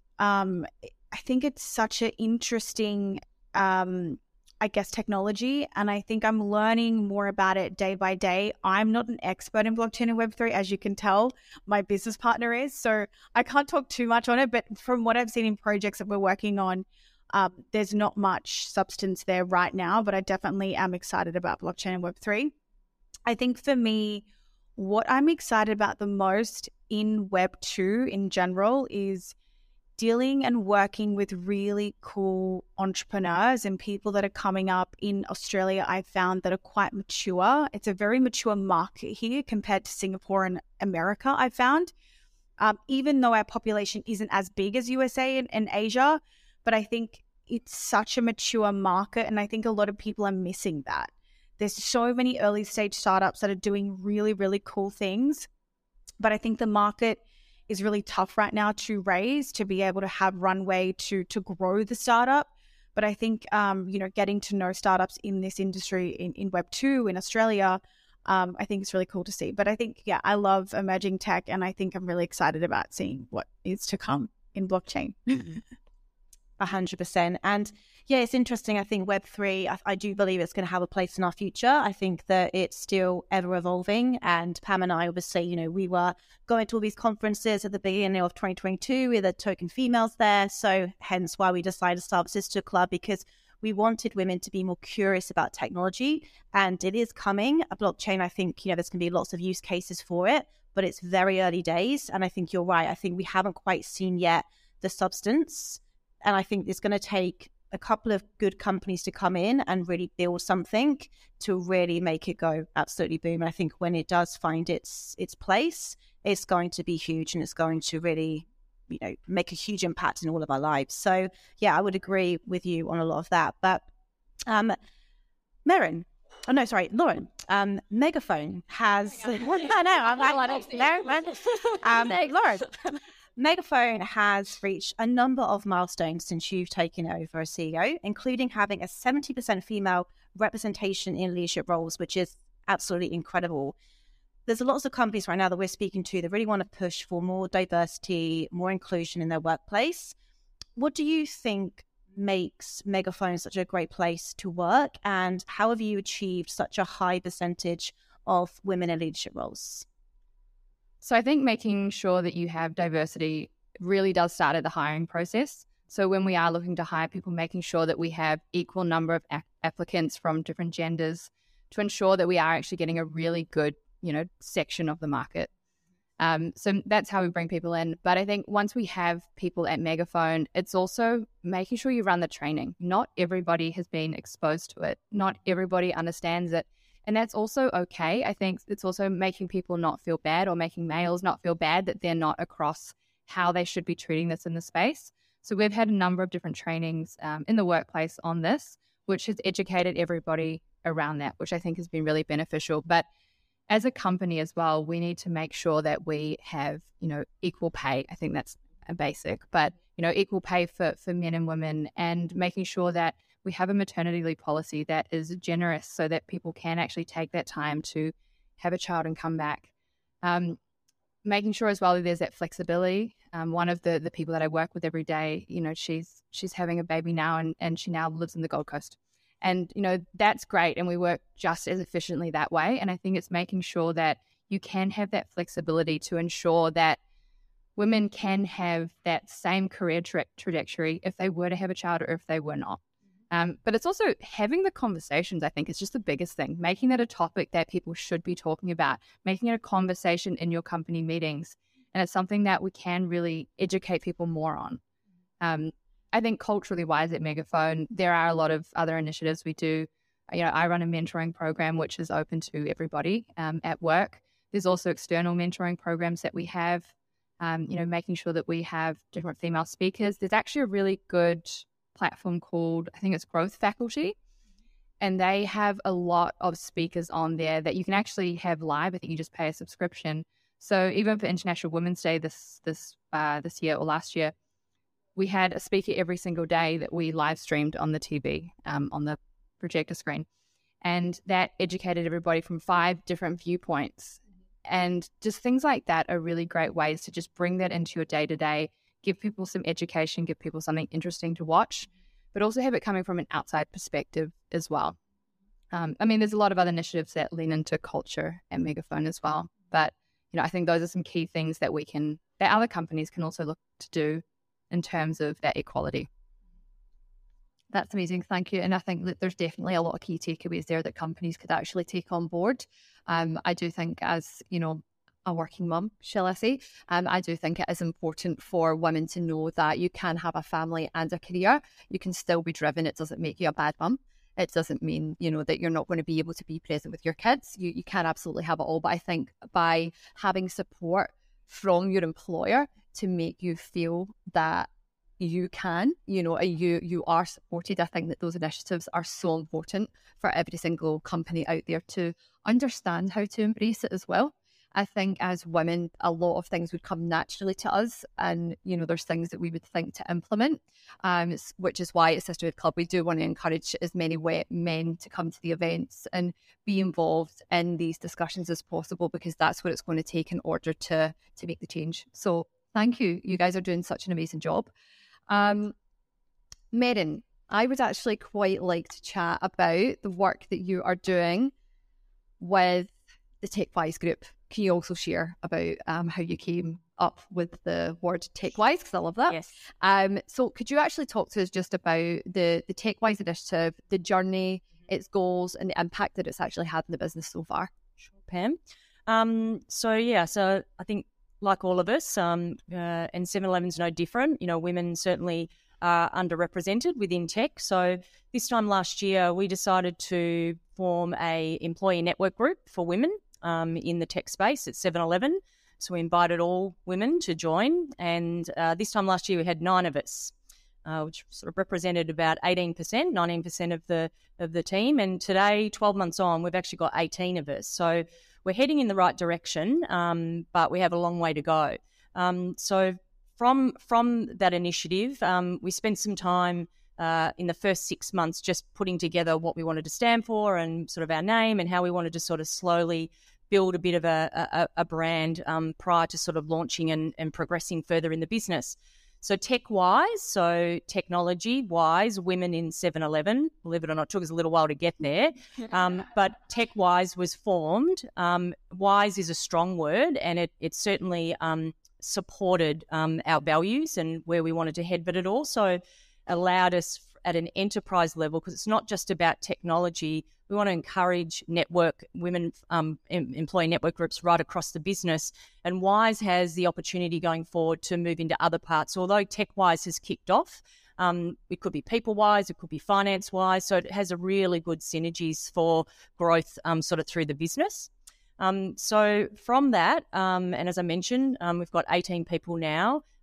um, I think it's such an interesting, um, I guess, technology. And I think I'm learning more about it day by day. I'm not an expert in blockchain and Web three, as you can tell. My business partner is. So I can't talk too much on it. But from what I've seen in projects that we're working on, um, there's not much substance there right now. But I definitely am excited about blockchain and Web three. I think for me, what I'm excited about the most in Web two in general is dealing and working with really cool entrepreneurs and people that are coming up in Australia. I've found that are quite mature. It's a very mature market here compared to Singapore and America, I've found. Um, even though our population isn't as big as U S A and, and Asia, but I think it's such a mature market, and I think a lot of people are missing that. There's so many early stage startups that are doing really, really cool things. But I think the market is really tough right now to raise, to be able to have runway to to grow the startup. But I think, um, you know, getting to know startups in this industry in, in Web two in Australia, um, I think it's really cool to see. But I think, yeah, I love emerging tech, and I think I'm really excited about seeing what is to come in blockchain. A hundred percent. And yeah, it's interesting. I think Web three, I, I do believe it's going to have a place in our future. I think that it's still ever evolving. And Pam and I, obviously, you know, we were going to all these conferences at the beginning of twenty twenty-two with the token females there. So hence why we decided to start Sister Club, because we wanted women to be more curious about technology. And it is coming. A blockchain, I think, you know, there's going to be lots of use cases for it, but it's very early days. And I think you're right. I think we haven't quite seen yet the substance. And I think it's going to take a couple of good companies to come in and really build something to really make it go absolutely boom. And I think when it does find its its place, it's going to be huge, and it's going to really, you know, make a huge impact in all of our lives. So yeah, I would agree with you on a lot of that. But um, Meryn, oh no, sorry, Lauren, um, Megaphone has, I know, I'm like, no, um, Lauren. Megaphone has reached a number of milestones since you've taken over as C E O, including having a seventy percent female representation in leadership roles, which is absolutely incredible. There's lots of companies right now that we're speaking to that really want to push for more diversity, more inclusion in their workplace. What do you think makes Megaphone such a great place to work, and how have you achieved such a high percentage of women in leadership roles? So I think making sure that you have diversity really does start at the hiring process. So when we are looking to hire people, making sure that we have equal number of a- applicants from different genders to ensure that we are actually getting a really good, you know, section of the market. Um, so that's how we bring people in. But I think once we have people at Megaphone, it's also making sure you run the training. Not everybody has been exposed to it. Not everybody understands it. And that's also okay. I think it's also making people not feel bad, or making males not feel bad that they're not across how they should be treating this in the space. So we've had a number of different trainings um, in the workplace on this, which has educated everybody around that, which I think has been really beneficial. But as a company as well, we need to make sure that we have, you know, equal pay. I think that's a basic, but, you know, equal pay for, for men and women, and making sure that we have a maternity leave policy that is generous so that people can actually take that time to have a child and come back. Um, making sure as well that there's that flexibility. Um, one of the, the people that I work with every day, you know, she's she's having a baby now, and, and she now lives in the Gold Coast. And, you know, that's great. And we work just as efficiently that way. And I think it's making sure that you can have that flexibility to ensure that women can have that same career tra- trajectory if they were to have a child or if they were not. Um, but it's also having the conversations, I think, is just the biggest thing. Making that a topic that people should be talking about, making it a conversation in your company meetings. And it's something that we can really educate people more on. Um, I think culturally wise at Megaphone, there are a lot of other initiatives we do. You know, I run a mentoring program, which is open to everybody um, at work. There's also external mentoring programs that we have, um, you know, making sure that we have different female speakers. There's actually a really good platform called, I think it's Growth Faculty, and they have a lot of speakers on there that you can actually have live. I think you just pay a subscription. So even for International Women's Day this this uh, this year or last year, we had a speaker every single day that we live streamed on the T V, um, on the projector screen. And that educated everybody from five different viewpoints. And just things like that are really great ways to just bring that into your day-to-day, give people some education, give people something interesting to watch, but also have it coming from an outside perspective as well. Um, I mean, there's a lot of other initiatives that lean into culture at Megaphone as well. But, you know, I think those are some key things that we can, that other companies can also look to do in terms of that equality. That's amazing. Thank you. And I think that there's definitely a lot of key takeaways there that companies could actually take on board. Um, I do think as, you know, a working mum, shall I say, um, I do think it is important for women to know that you can have a family and a career. You can still be driven. It doesn't make you a bad mum. It doesn't mean, you know, that you're not going to be able to be present with your kids. You, you can absolutely have it all. But I think by having support from your employer to make you feel that you can, you know, you you are supported. I think that those initiatives are so important for every single company out there to understand how to embrace it as well. I think as women, a lot of things would come naturally to us, and, you know, there's things that we would think to implement, um, which is why at Sisterhood Club, we do want to encourage as many men to come to the events and be involved in these discussions as possible, because that's what it's going to take in order to, to make the change. So thank you. You guys are doing such an amazing job. Um, Merryn, I would actually quite like to chat about the work that you are doing with the TechWise group. Can you also share about um, how you came up with the word TechWise? Because I love that. Yes. Um, so could you actually talk to us just about the, the TechWise initiative, the journey, its goals, and the impact that it's actually had in the business so far? Sure, Pam. Um, so, yeah, so I think like all of us, um, uh, and seven eleven's no different. You know, women certainly are underrepresented within tech. So this time last year, we decided to form a employee network group for women um, in the tech space at seven eleven. So we invited all women to join. And uh, this time last year, we had nine of us, uh, which sort of represented about eighteen percent, nineteen percent of the of the team. And today, twelve months on, we've actually got eighteen of us. So we're heading in the right direction, um, but we have a long way to go. Um, so from from that initiative, um, we spent some time uh, in the first six months just putting together what we wanted to stand for and sort of our name and how we wanted to sort of slowly build a bit of a, a, a brand um, prior to sort of launching and, and progressing further in the business. So tech-wise, so technology-wise, women in seven eleven, believe it or not, it took us a little while to get there, um, but tech-wise was formed. Um, wise is a strong word, and it, it certainly um, supported um, our values and where we wanted to head, but it also allowed us at an enterprise level, because it's not just about technology. We want to encourage network women, um, em- employee network groups right across the business. And Wise has the opportunity going forward to move into other parts. Although TechWise has kicked off, um, it could be people-wise, it could be finance-wise. So it has a really good synergies for growth um, sort of through the business. Um, so from that, um, and as I mentioned, um, we've got eighteen people now.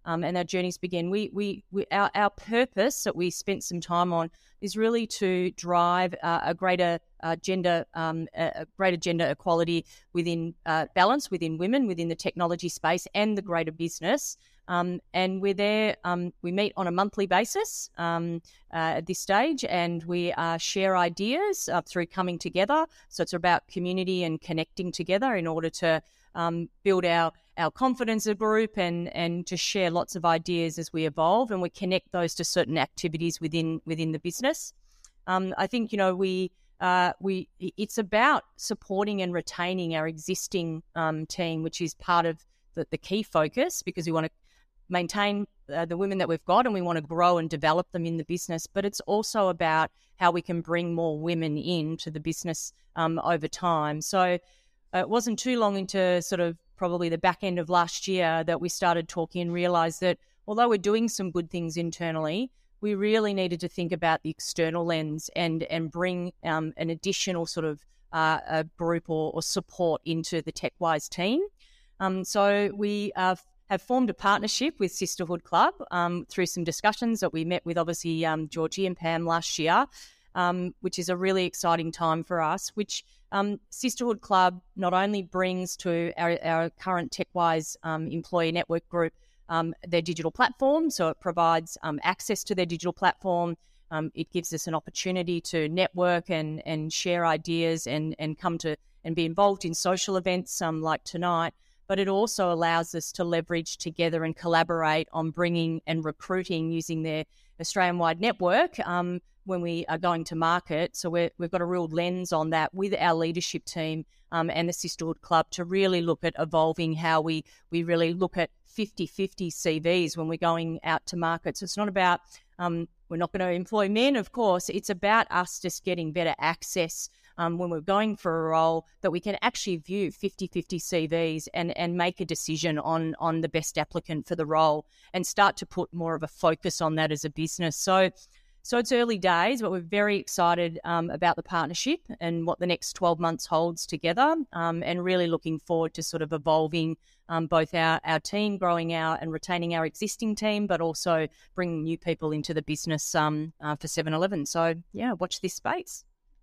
um, and our journeys begin. We, we, we our, our purpose that we spent some time on is really to drive uh, a greater uh, gender, um, a greater gender equality within uh, balance within women, within the technology space and the greater business. Um, and we're there, um, we meet on a monthly basis um, uh, at this stage, and we uh, share ideas uh, through coming together. So it's about community and connecting together in order to um, build our, our confidence as a group and, and to share lots of ideas as we evolve, and we connect those to certain activities within within the business. Um, I think, you know, we uh, we it's about supporting and retaining our existing um, team, which is part of the, the key focus, because we want to maintain uh, the women that we've got and we want to grow and develop them in the business. But it's also about how we can bring more women into the business um, over time. So uh, it wasn't too long into sort of probably the back end of last year that we started talking and realised that although we're doing some good things internally, we really needed to think about the external lens and and bring um, an additional sort of uh, a group or, or support into the TechWise team. Um, so we uh, have formed a partnership with Sisterhood Club um, through some discussions that we met with obviously um, Georgie and Pam last year, um, which is a really exciting time for us, which um, Sisterhood Club not only brings to our, our current TechWise um, employee network group um, their digital platform, so it provides um, access to their digital platform. Um, it gives us an opportunity to network and, and share ideas and, and come to and be involved in social events um, like tonight. But it also allows us to leverage together and collaborate on bringing and recruiting using their Australian-wide network um, when we are going to market. So we're, we've got a real lens on that with our leadership team um, and the Sisterhood Club to really look at evolving how we, we really look at fifty-fifty C Vs when we're going out to market. So it's not about, um, we're not going to employ men, of course. It's about us just getting better access Um, when we're going for a role, that we can actually view fifty-fifty C Vs and, and make a decision on, on the best applicant for the role and start to put more of a focus on that as a business. So so it's early days, but we're very excited um, about the partnership and what the next twelve months holds together um, and really looking forward to sort of evolving um, both our, our team, growing our and retaining our existing team, but also bringing new people into the business um, uh, for seven eleven. So, yeah, watch this space.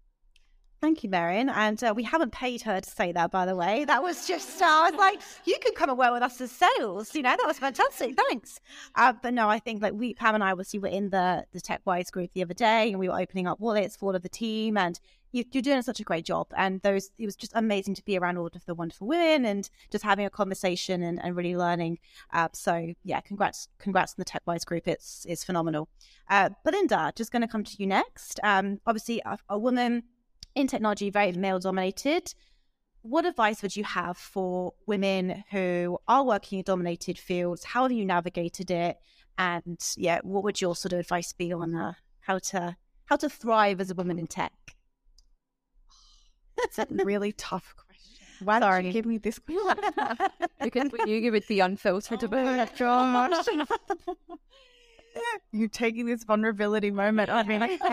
Thank you, Marion. And uh, we haven't paid her to say that, by the way. That was just, uh, I was like, you can come and work with us as sales. You know, that was fantastic. Thanks. Uh, but no, I think like we, Pam and I, obviously were in the, the TechWise group the other day and we were opening up wallets for all of the team, and you, you're doing such a great job. And those, it was just amazing to be around all of the wonderful women and just having a conversation and, and really learning. Uh, so yeah, congrats, congrats on the TechWise group. It's, it's phenomenal. Uh, Belinda, just going to come to you next. Um, obviously a, a woman in technology, very male dominated. What advice would you have for women who are working in dominated fields? How have you navigated it? And yeah, what would your sort of advice be on uh, how to how to thrive as a woman in tech? That's a really tough question. Why Sorry. did you give me this question? Because you give it the unfiltered Oh gosh. You're taking this vulnerability moment. I mean, like,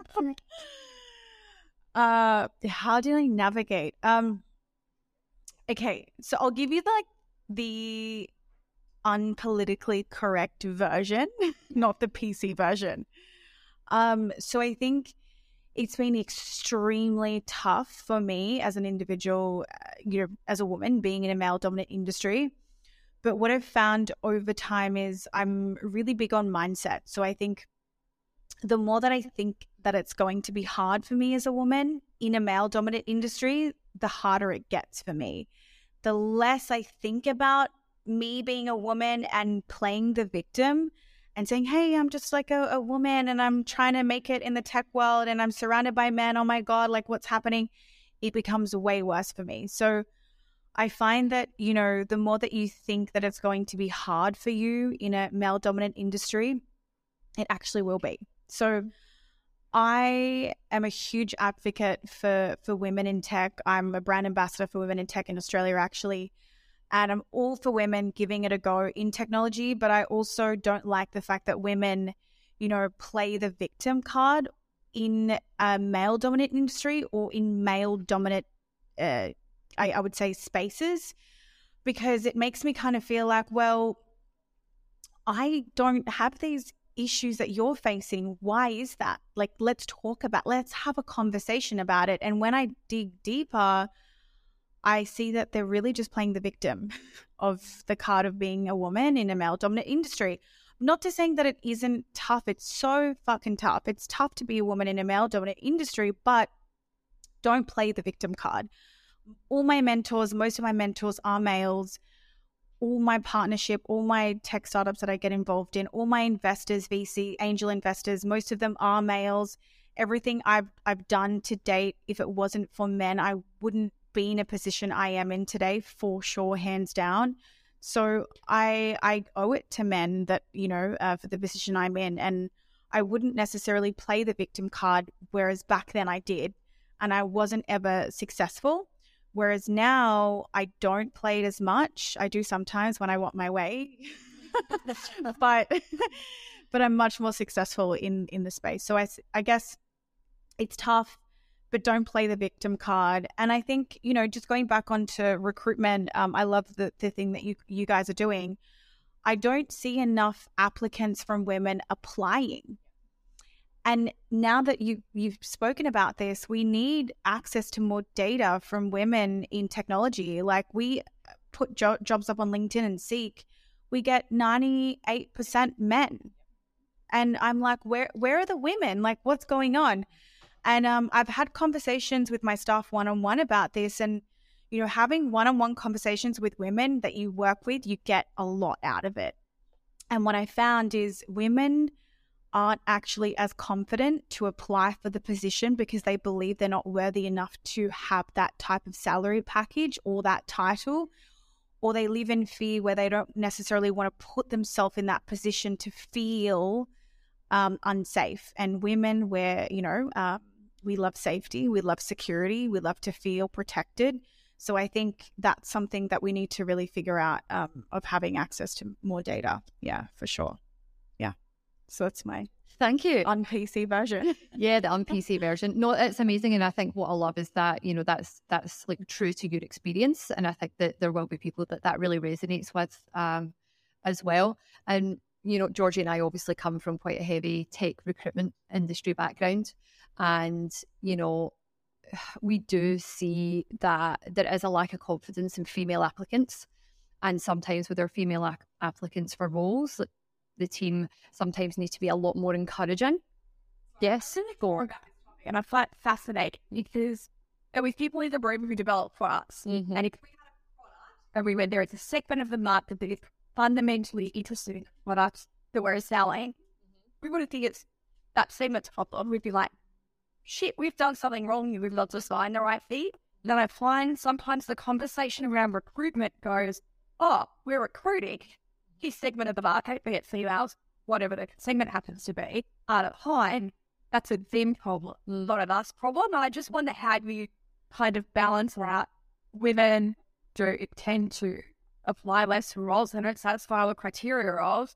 uh, how did I navigate? Um, okay, so I'll give you like the unpolitically correct version, not the P C version. Um, so I think it's been extremely tough for me as an individual, uh, you know, as a woman being in a male-dominant industry. But what I've found over time is I'm really big on mindset. So I think the more that I think that it's going to be hard for me as a woman in a male-dominant industry, the harder it gets for me. The less I think about me being a woman and playing the victim and saying, hey, I'm just like a, a woman and I'm trying to make it in the tech world and I'm surrounded by men. Oh my God, like what's happening? It becomes way worse for me. So I find that, you know, the more that you think that it's going to be hard for you in a male-dominant industry, it actually will be. So I am a huge advocate for, for women in tech. I'm a brand ambassador for women in tech in Australia, actually. And I'm all for women giving it a go in technology, but I also don't like the fact that women, you know, play the victim card in a male-dominant industry or in male-dominant, uh, I, I would say, spaces, because it makes me kind of feel like, well, I don't have these issues that you're facing. Why is that? Like, let's talk about, let's have a conversation about it. And when I dig deeper, I see that they're really just playing the victim of the card of being a woman in a male dominant industry. Not to saying that it isn't tough. It's so fucking tough. It's tough to be a woman in a male dominant industry, but don't play the victim card. All my mentors, most of my mentors are males. All my partnership, all my tech startups that I get involved in, all my investors, V C, angel investors, most of them are males. Everything I've I've done to date, if it wasn't for men, I wouldn't be in a position I am in today, for sure, hands down. So I I owe it to men that, you know, uh, for the position I'm in, and I wouldn't necessarily play the victim card, whereas back then I did, and I wasn't ever successful. Whereas now I don't play it as much. I do sometimes when I want my way, but but I'm much more successful in, in the space. So I, I guess it's tough, but don't play the victim card. And I think, you know, just going back onto recruitment, um, I love the, the thing that you, you guys are doing. I don't see enough applicants from women applying. And now that you, you've spoken about this, we need access to more data from women in technology. Like, we put jo- jobs up on LinkedIn and Seek, we get ninety-eight percent men. And I'm like, where where are the women? Like, what's going on? And um, I've had conversations with my staff one-on-one about this. And, you know, having one-on-one conversations with women that you work with, you get a lot out of it. And what I found is women aren't actually as confident to apply for the position because they believe they're not worthy enough to have that type of salary package or that title, or they live in fear where they don't necessarily want to put themselves in that position to feel um, unsafe. And women, where, you know, uh, we love safety, we love security, we love to feel protected. So I think that's something that we need to really figure out, um, of having access to more data. Yeah, for sure. Yeah. So that's my Thank you. on P C version. Yeah, the on P C version. No, it's amazing. And I think what I love is that, you know, that's that's like true to your experience. And I think that there will be people that that really resonates with um, as well. And, you know, Georgie and I obviously come from quite a heavy tech recruitment industry background. And, you know, we do see that there is a lack of confidence in female applicants. And sometimes with our female ac- applicants for roles, like, the team sometimes need to be a lot more encouraging. Yes. And I find it fascinating because it was people in the room who developed for us. Mm-hmm. And if we had a product and we went, there is a segment of the market that is fundamentally interested in products that we're selling, we wouldn't think it's that segment's problem. We'd be like, shit, we've done something wrong. We've not designed the right feed. Then I find sometimes the conversation around recruitment goes, oh, we're recruiting his segment of the market, be it females, whatever the segment happens to be, at a time, that's a them problem, not an us problem. And I just wonder how you kind of balance that. Women do tend to apply less for roles and don't satisfy all the criteria of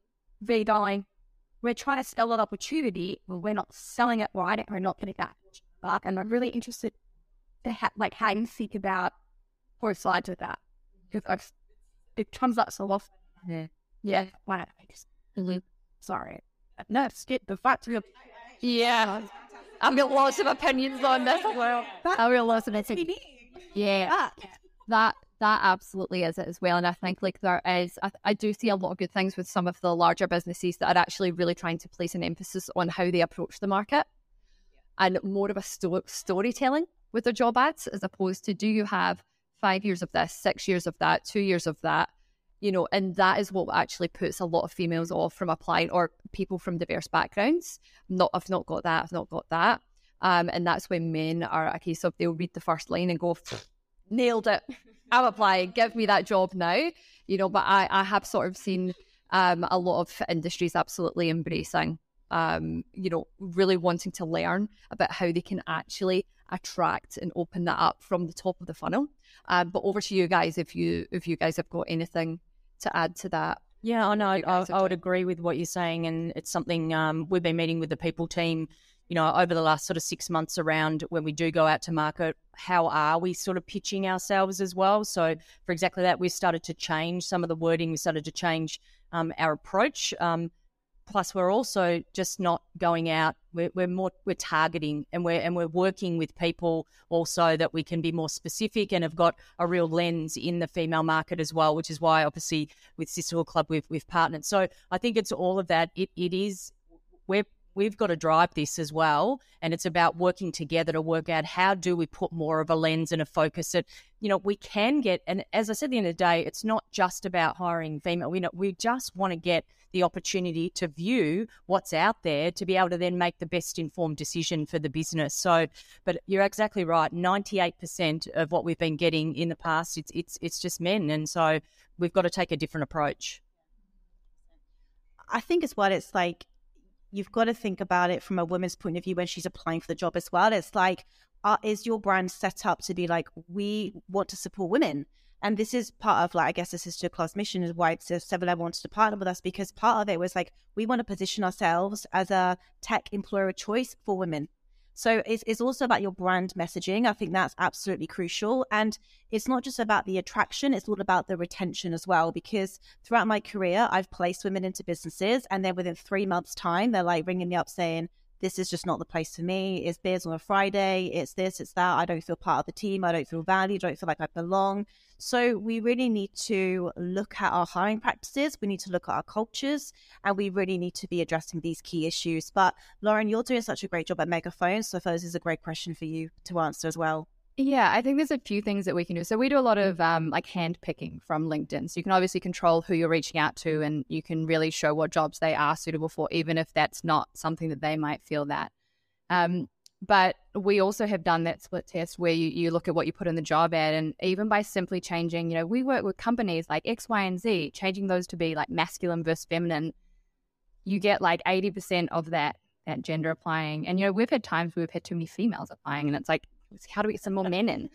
be going, we're trying to sell an opportunity, but we're not selling it right, and we're not getting that back. And I'm really interested to ha- like how you think about both sides of that, because I've, it comes up so often. Yeah. Yeah. Wow. Mm-hmm. Sorry. No, it's good. The facts real. Yeah. I've got lots of opinions on this as well. I've got lots of opinions. Yeah. That that absolutely is it as well. And I think like there is, I, I do see a lot of good things with some of the larger businesses that are actually really trying to place an emphasis on how they approach the market and more of a sto- storytelling with their job ads, as opposed to, do you have five years of this, six years of that, two years of that? You know, and that is what actually puts a lot of females off from applying, or people from diverse backgrounds. Not, I've not got that, I've not got that. Um, and that's when men are a case of, they'll read the first line and go, nailed it, I'm applying, give me that job now. You know, but I, I have sort of seen um, a lot of industries absolutely embracing, um, you know, really wanting to learn about how they can actually attract and open that up from the top of the funnel. Um, but over to you guys, if you if you guys have got anything to add to that. Yeah, I know. I, I, I would doing. agree with what you're saying, and it's something um, we've been meeting with the people team, you know, over the last sort of six months around when we do go out to market. How are we sort of pitching ourselves as well? So for exactly that, we started to change some of the wording. We started to change um, our approach. Um, plus, we're also just not going out. We're, we're more we're targeting, and we're and we're working with people also that we can be more specific and have got a real lens in the female market as well. Which is why, obviously, with Sisterhood Club, we've we've partnered. So I think it's all of that. It it is we're. We've got to drive this as well, and it's about working together to work out how do we put more of a lens and a focus that, you know, we can get. And as I said, at the end of the day, it's not just about hiring female. We know, we just want to get the opportunity to view what's out there to be able to then make the best informed decision for the business. So, but you're exactly right. ninety-eight percent of what we've been getting in the past, it's it's it's just men, and so we've got to take a different approach. I think as well, it's like, you've got to think about it from a woman's point of view when she's applying for the job as well. It's like, uh, is your brand set up to be like, we want to support women? And this is part of, like, I guess the Sisterhood Club's mission is why seven eleven wanted to partner with us, because part of it was like, we want to position ourselves as a tech employer of choice for women. So it's, it's also about your brand messaging. I think that's absolutely crucial. And it's not just about the attraction, it's all about the retention as well. Because throughout my career, I've placed women into businesses, and then within three months' time, they're like ringing me up saying, this is just not the place for me. It's beers on a Friday. It's this, it's that. I don't feel part of the team. I don't feel valued. I don't feel like I belong. So we really need to look at our hiring practices. We need to look at our cultures, and we really need to be addressing these key issues. But Lauren, you're doing such a great job at Megaphone. So I thought this is a great question for you to answer as well. Yeah, I think there's a few things that we can do. So we do a lot of um, like hand picking from LinkedIn. So you can obviously control who you're reaching out to, and you can really show what jobs they are suitable for, even if that's not something that they might feel that. Um, but we also have done that split test where you, you look at what you put in the job ad, and even by simply changing, you know, we work with companies like X, Y, and Z, changing those to be like masculine versus feminine, you get like eighty percent of that, that gender applying. And, you know, we've had times where we've had too many females applying, and it's like, how do we get some more men in?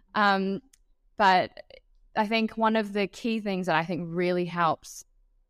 Um, but I think one of the key things that I think really helps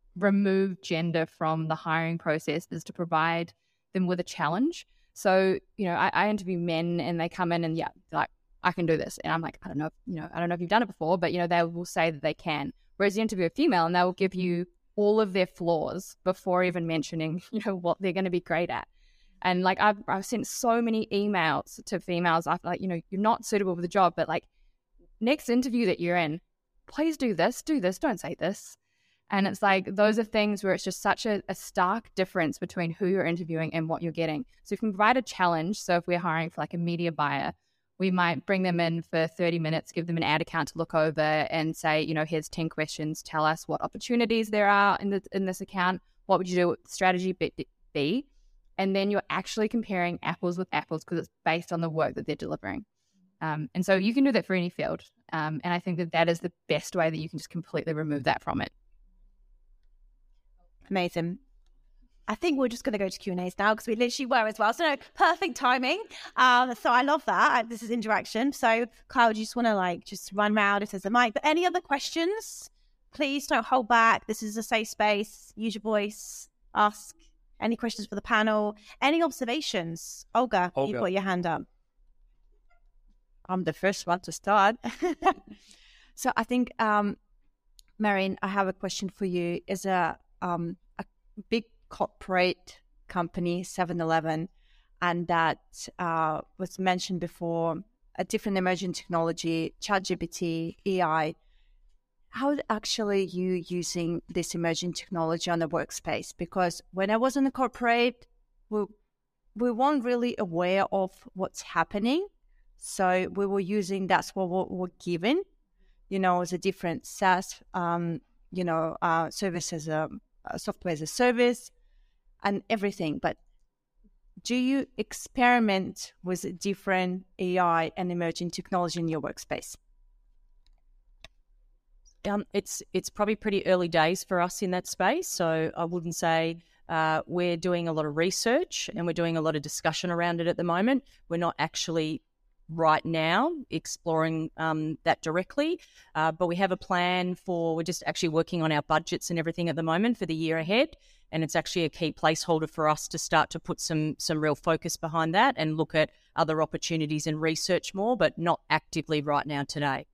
remove gender from the hiring process is to provide them with a challenge. So, you know, I, I interview men, and they come in and, yeah, like, I can do this. And I'm like, I don't know, if, you know, I don't know if you've done it before, but, you know, they will say that they can. Whereas you interview a female, and they will give you all of their flaws before even mentioning, you know, what they're going to be great at. And like, I've, I've sent so many emails to females. I've like, you know, you're not suitable for the job, but like, next interview that you're in, please do this, do this, don't say this. And it's like, those are things where it's just such a, a stark difference between who you're interviewing and what you're getting. So you can provide a challenge. So if we're hiring for like a media buyer, we might bring them in for thirty minutes, give them an ad account to look over, and say, you know, here's ten questions. Tell us what opportunities there are in the, in this account. What would you do with strategy B? And then you're actually comparing apples with apples, because it's based on the work that they're delivering. Um, and so you can do that for any field. Um, and I think that that is the best way that you can just completely remove that from it. Amazing. I think we're just going to go to Q and A's now, because we literally were as well. So no, perfect timing. Um, so I love that. This is interaction. So Kyle, do you just want to like just run round if there's a mic? But any other questions? Please don't hold back. This is a safe space. Use your voice. Ask. Any questions for the panel? Any observations? Olga, Olga. you've got your hand up. I'm the first one to start. So I think, um, Marion, I have a question for you. Is a, um, a big corporate company, seven eleven, and that uh, was mentioned before, a different emerging technology, ChatGPT, A I. How actually you using this emerging technology on the workspace? Because when I was in the corporate, we, we weren't really aware of what's happening. So we were using, that's what we were given, you know, as a different SaaS, um, you know, uh, service as a, a software as a service and everything. But do you experiment with different A I and emerging technology in your workspace? Um, it's it's probably pretty early days for us in that space, so I wouldn't say uh, we're doing a lot of research and we're doing a lot of discussion around it at the moment. We're not actually right now exploring um, that directly, uh, but we have a plan for, we're just actually working on our budgets and everything at the moment for the year ahead, and it's actually a key placeholder for us to start to put some some real focus behind that and look at other opportunities and research more, but not actively right now today.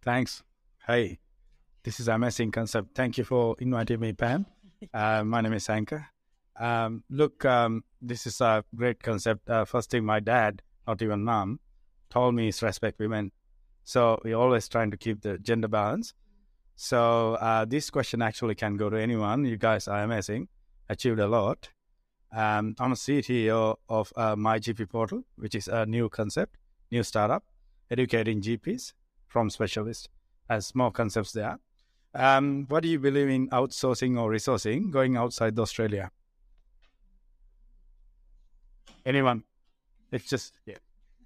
Thanks. Hey, this is an amazing concept. Thank you for inviting me, Pam. Uh, my name is Anka. Um, look, um, this is a great concept. Uh, first thing, my dad, not even mom, told me is respect women. So we're always trying to keep the gender balance. So uh, this question actually can go to anyone. You guys are amazing. Achieved a lot. Um, I'm a C T O of uh, My G P Portal, which is a new concept, new startup, educating G Ps from specialists as more concepts there. Um, what do you believe in outsourcing or resourcing going outside Australia? Anyone? It's just, yeah.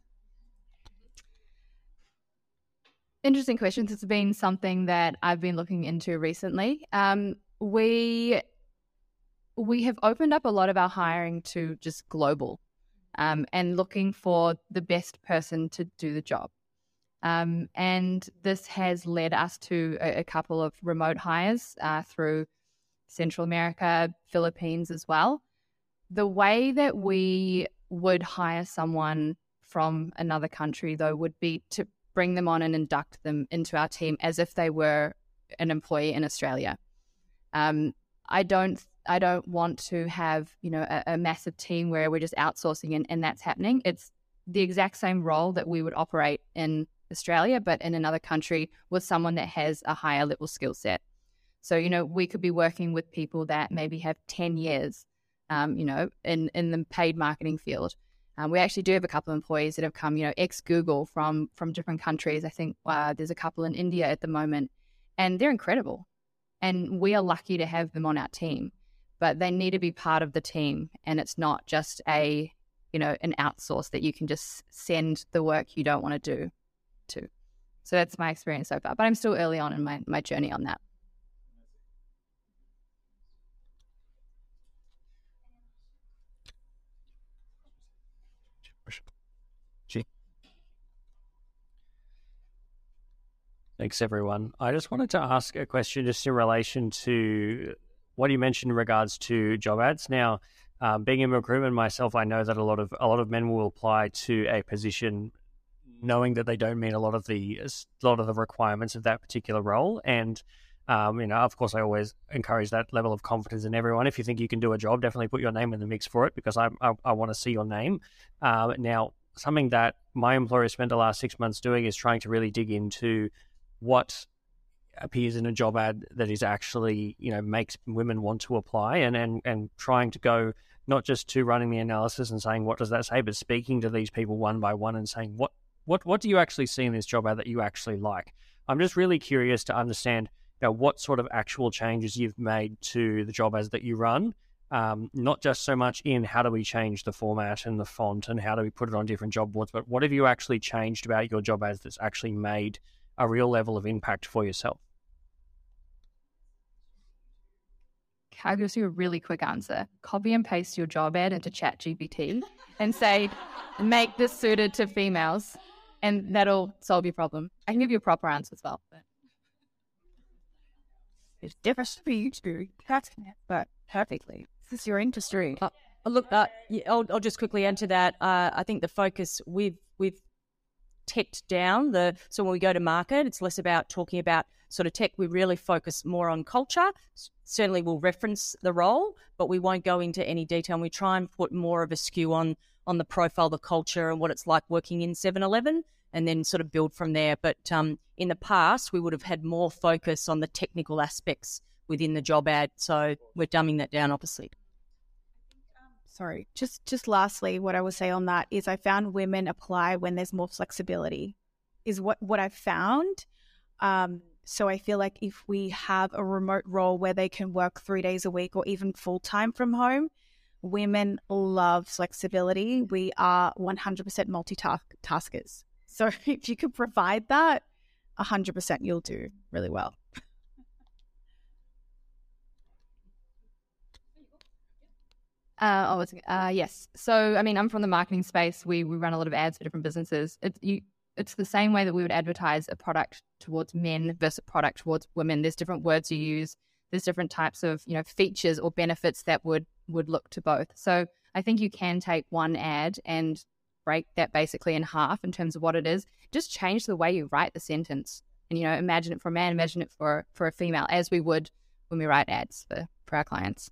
Interesting questions. It's been something that I've been looking into recently. Um, we we have opened up a lot of our hiring to just global um, and looking for the best person to do the job. Um, and this has led us to a, a couple of remote hires uh, through Central America, Philippines as well. The way that we would hire someone from another country, though, would be to bring them on and induct them into our team as if they were an employee in Australia. Um, I don't I don't want to have, you know, a, a massive team where we're just outsourcing and, and that's happening. It's the exact same role that we would operate in Australia, but in another country with someone that has a higher level skill set. So, you know, we could be working with people that maybe have ten years, um, you know, in, in the paid marketing field. Um, we actually do have a couple of employees that have come, you know, ex-Google from, from different countries. I think uh, there's a couple in India at the moment, and they're incredible. And we are lucky to have them on our team, but they need to be part of the team. And it's not just a, you know, an outsource that you can just send the work you don't want to do to. So that's my experience so far, but I'm still early on in my, my journey on that. Thanks, everyone. I just wanted to ask a question just in relation to what you mentioned in regards to job ads. Now, um, being in recruitment myself, I know that a lot of a lot of men will apply to a position knowing that they don't meet a lot of the a lot of the requirements of that particular role. And um, you know, of course, I always encourage that level of confidence in everyone. If you think you can do a job, definitely put your name in the mix for it, because I I, I want to see your name. Uh, now, something that my employer spent the last six months doing is trying to really dig into what appears in a job ad that is actually, you know, makes women want to apply, and, and, and trying to go not just to running the analysis and saying, what does that say, but speaking to these people one by one and saying, what, what, what do you actually see in this job ad that you actually like? I'm just really curious to understand, you know, what sort of actual changes you've made to the job ads that you run. Um, not just so much in how do we change the format and the font and how do we put it on different job boards, but what have you actually changed about your job ads that's actually made a real level of impact for yourself? I'll give you a really quick answer. Copy and paste your job ad into ChatGPT and say, make this suited to females, and that'll solve your problem. I can give you a proper answer as well. But... It's different for you to but perfectly. This is your industry. Uh, look, uh, yeah, I'll, I'll just quickly enter that. Uh, I think the focus with with teched down the so when we go to market, it's less about talking about sort of tech. We really focus more on culture. Certainly we'll reference the role, but we won't go into any detail, and we try and put more of a skew on on the profile, the culture, and what it's like working in seven eleven, and then sort of build from there. But um, in the past, we would have had more focus on the technical aspects within the job ad, so we're dumbing that down, obviously. Sorry, just just lastly, what I would say on that is I found women apply when there's more flexibility, is what, what I've found. Um, so I feel like if we have a remote role where they can work three days a week or even full-time from home, women love flexibility. We are one hundred percent multitaskers. So if you could provide that, one hundred percent you'll do really well. Uh, oh, it's, uh, yes. So, I mean, I'm from the marketing space. We we run a lot of ads for different businesses. It's you. It's the same way that we would advertise a product towards men versus a product towards women. There's different words you use. There's different types of, you know, features or benefits that would would look to both. So I think you can take one ad and break that basically in half in terms of what it is. Just change the way you write the sentence. And, you know, imagine it for a man, imagine it for, for a female, as we would when we write ads for, for our clients.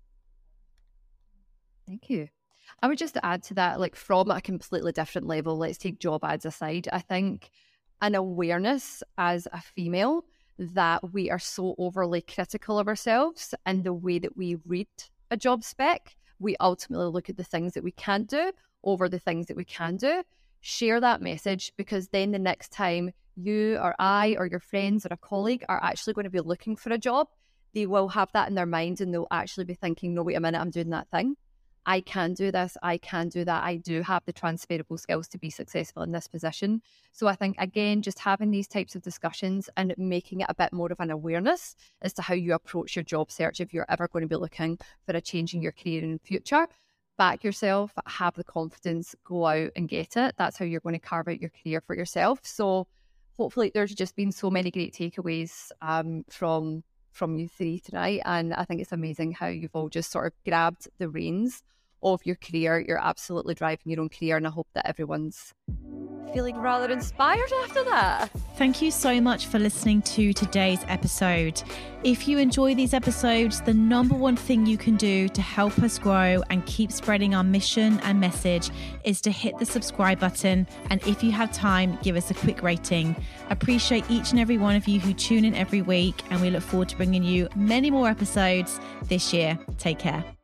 Thank you. I would just add to that, like from a completely different level, let's take job ads aside. I think an awareness as a female that we are so overly critical of ourselves and the way that we read a job spec. We ultimately look at the things that we can't do over the things that we can do. Share that message, because then the next time you or I or your friends or a colleague are actually going to be looking for a job, they will have that in their mind and they'll actually be thinking, no, wait a minute, I'm doing that thing. I can do this, I can do that. I do have the transferable skills to be successful in this position. So I think, again, just having these types of discussions and making it a bit more of an awareness as to how you approach your job search if you're ever going to be looking for a change in your career in the future. Back yourself, have the confidence, go out and get it. That's how you're going to carve out your career for yourself. So hopefully there's just been so many great takeaways um, from from you three tonight, and I think it's amazing how you've all just sort of grabbed the reins of your career. You're absolutely driving your own career, and I hope that everyone's feeling rather inspired after that. Thank you so much for listening to today's episode. If you enjoy these episodes, the number one thing you can do to help us grow and keep spreading our mission and message is to hit the subscribe button. And if you have time, give us a quick rating. Appreciate each and every one of you who tune in every week, and we look forward to bringing you many more episodes this year. Take care.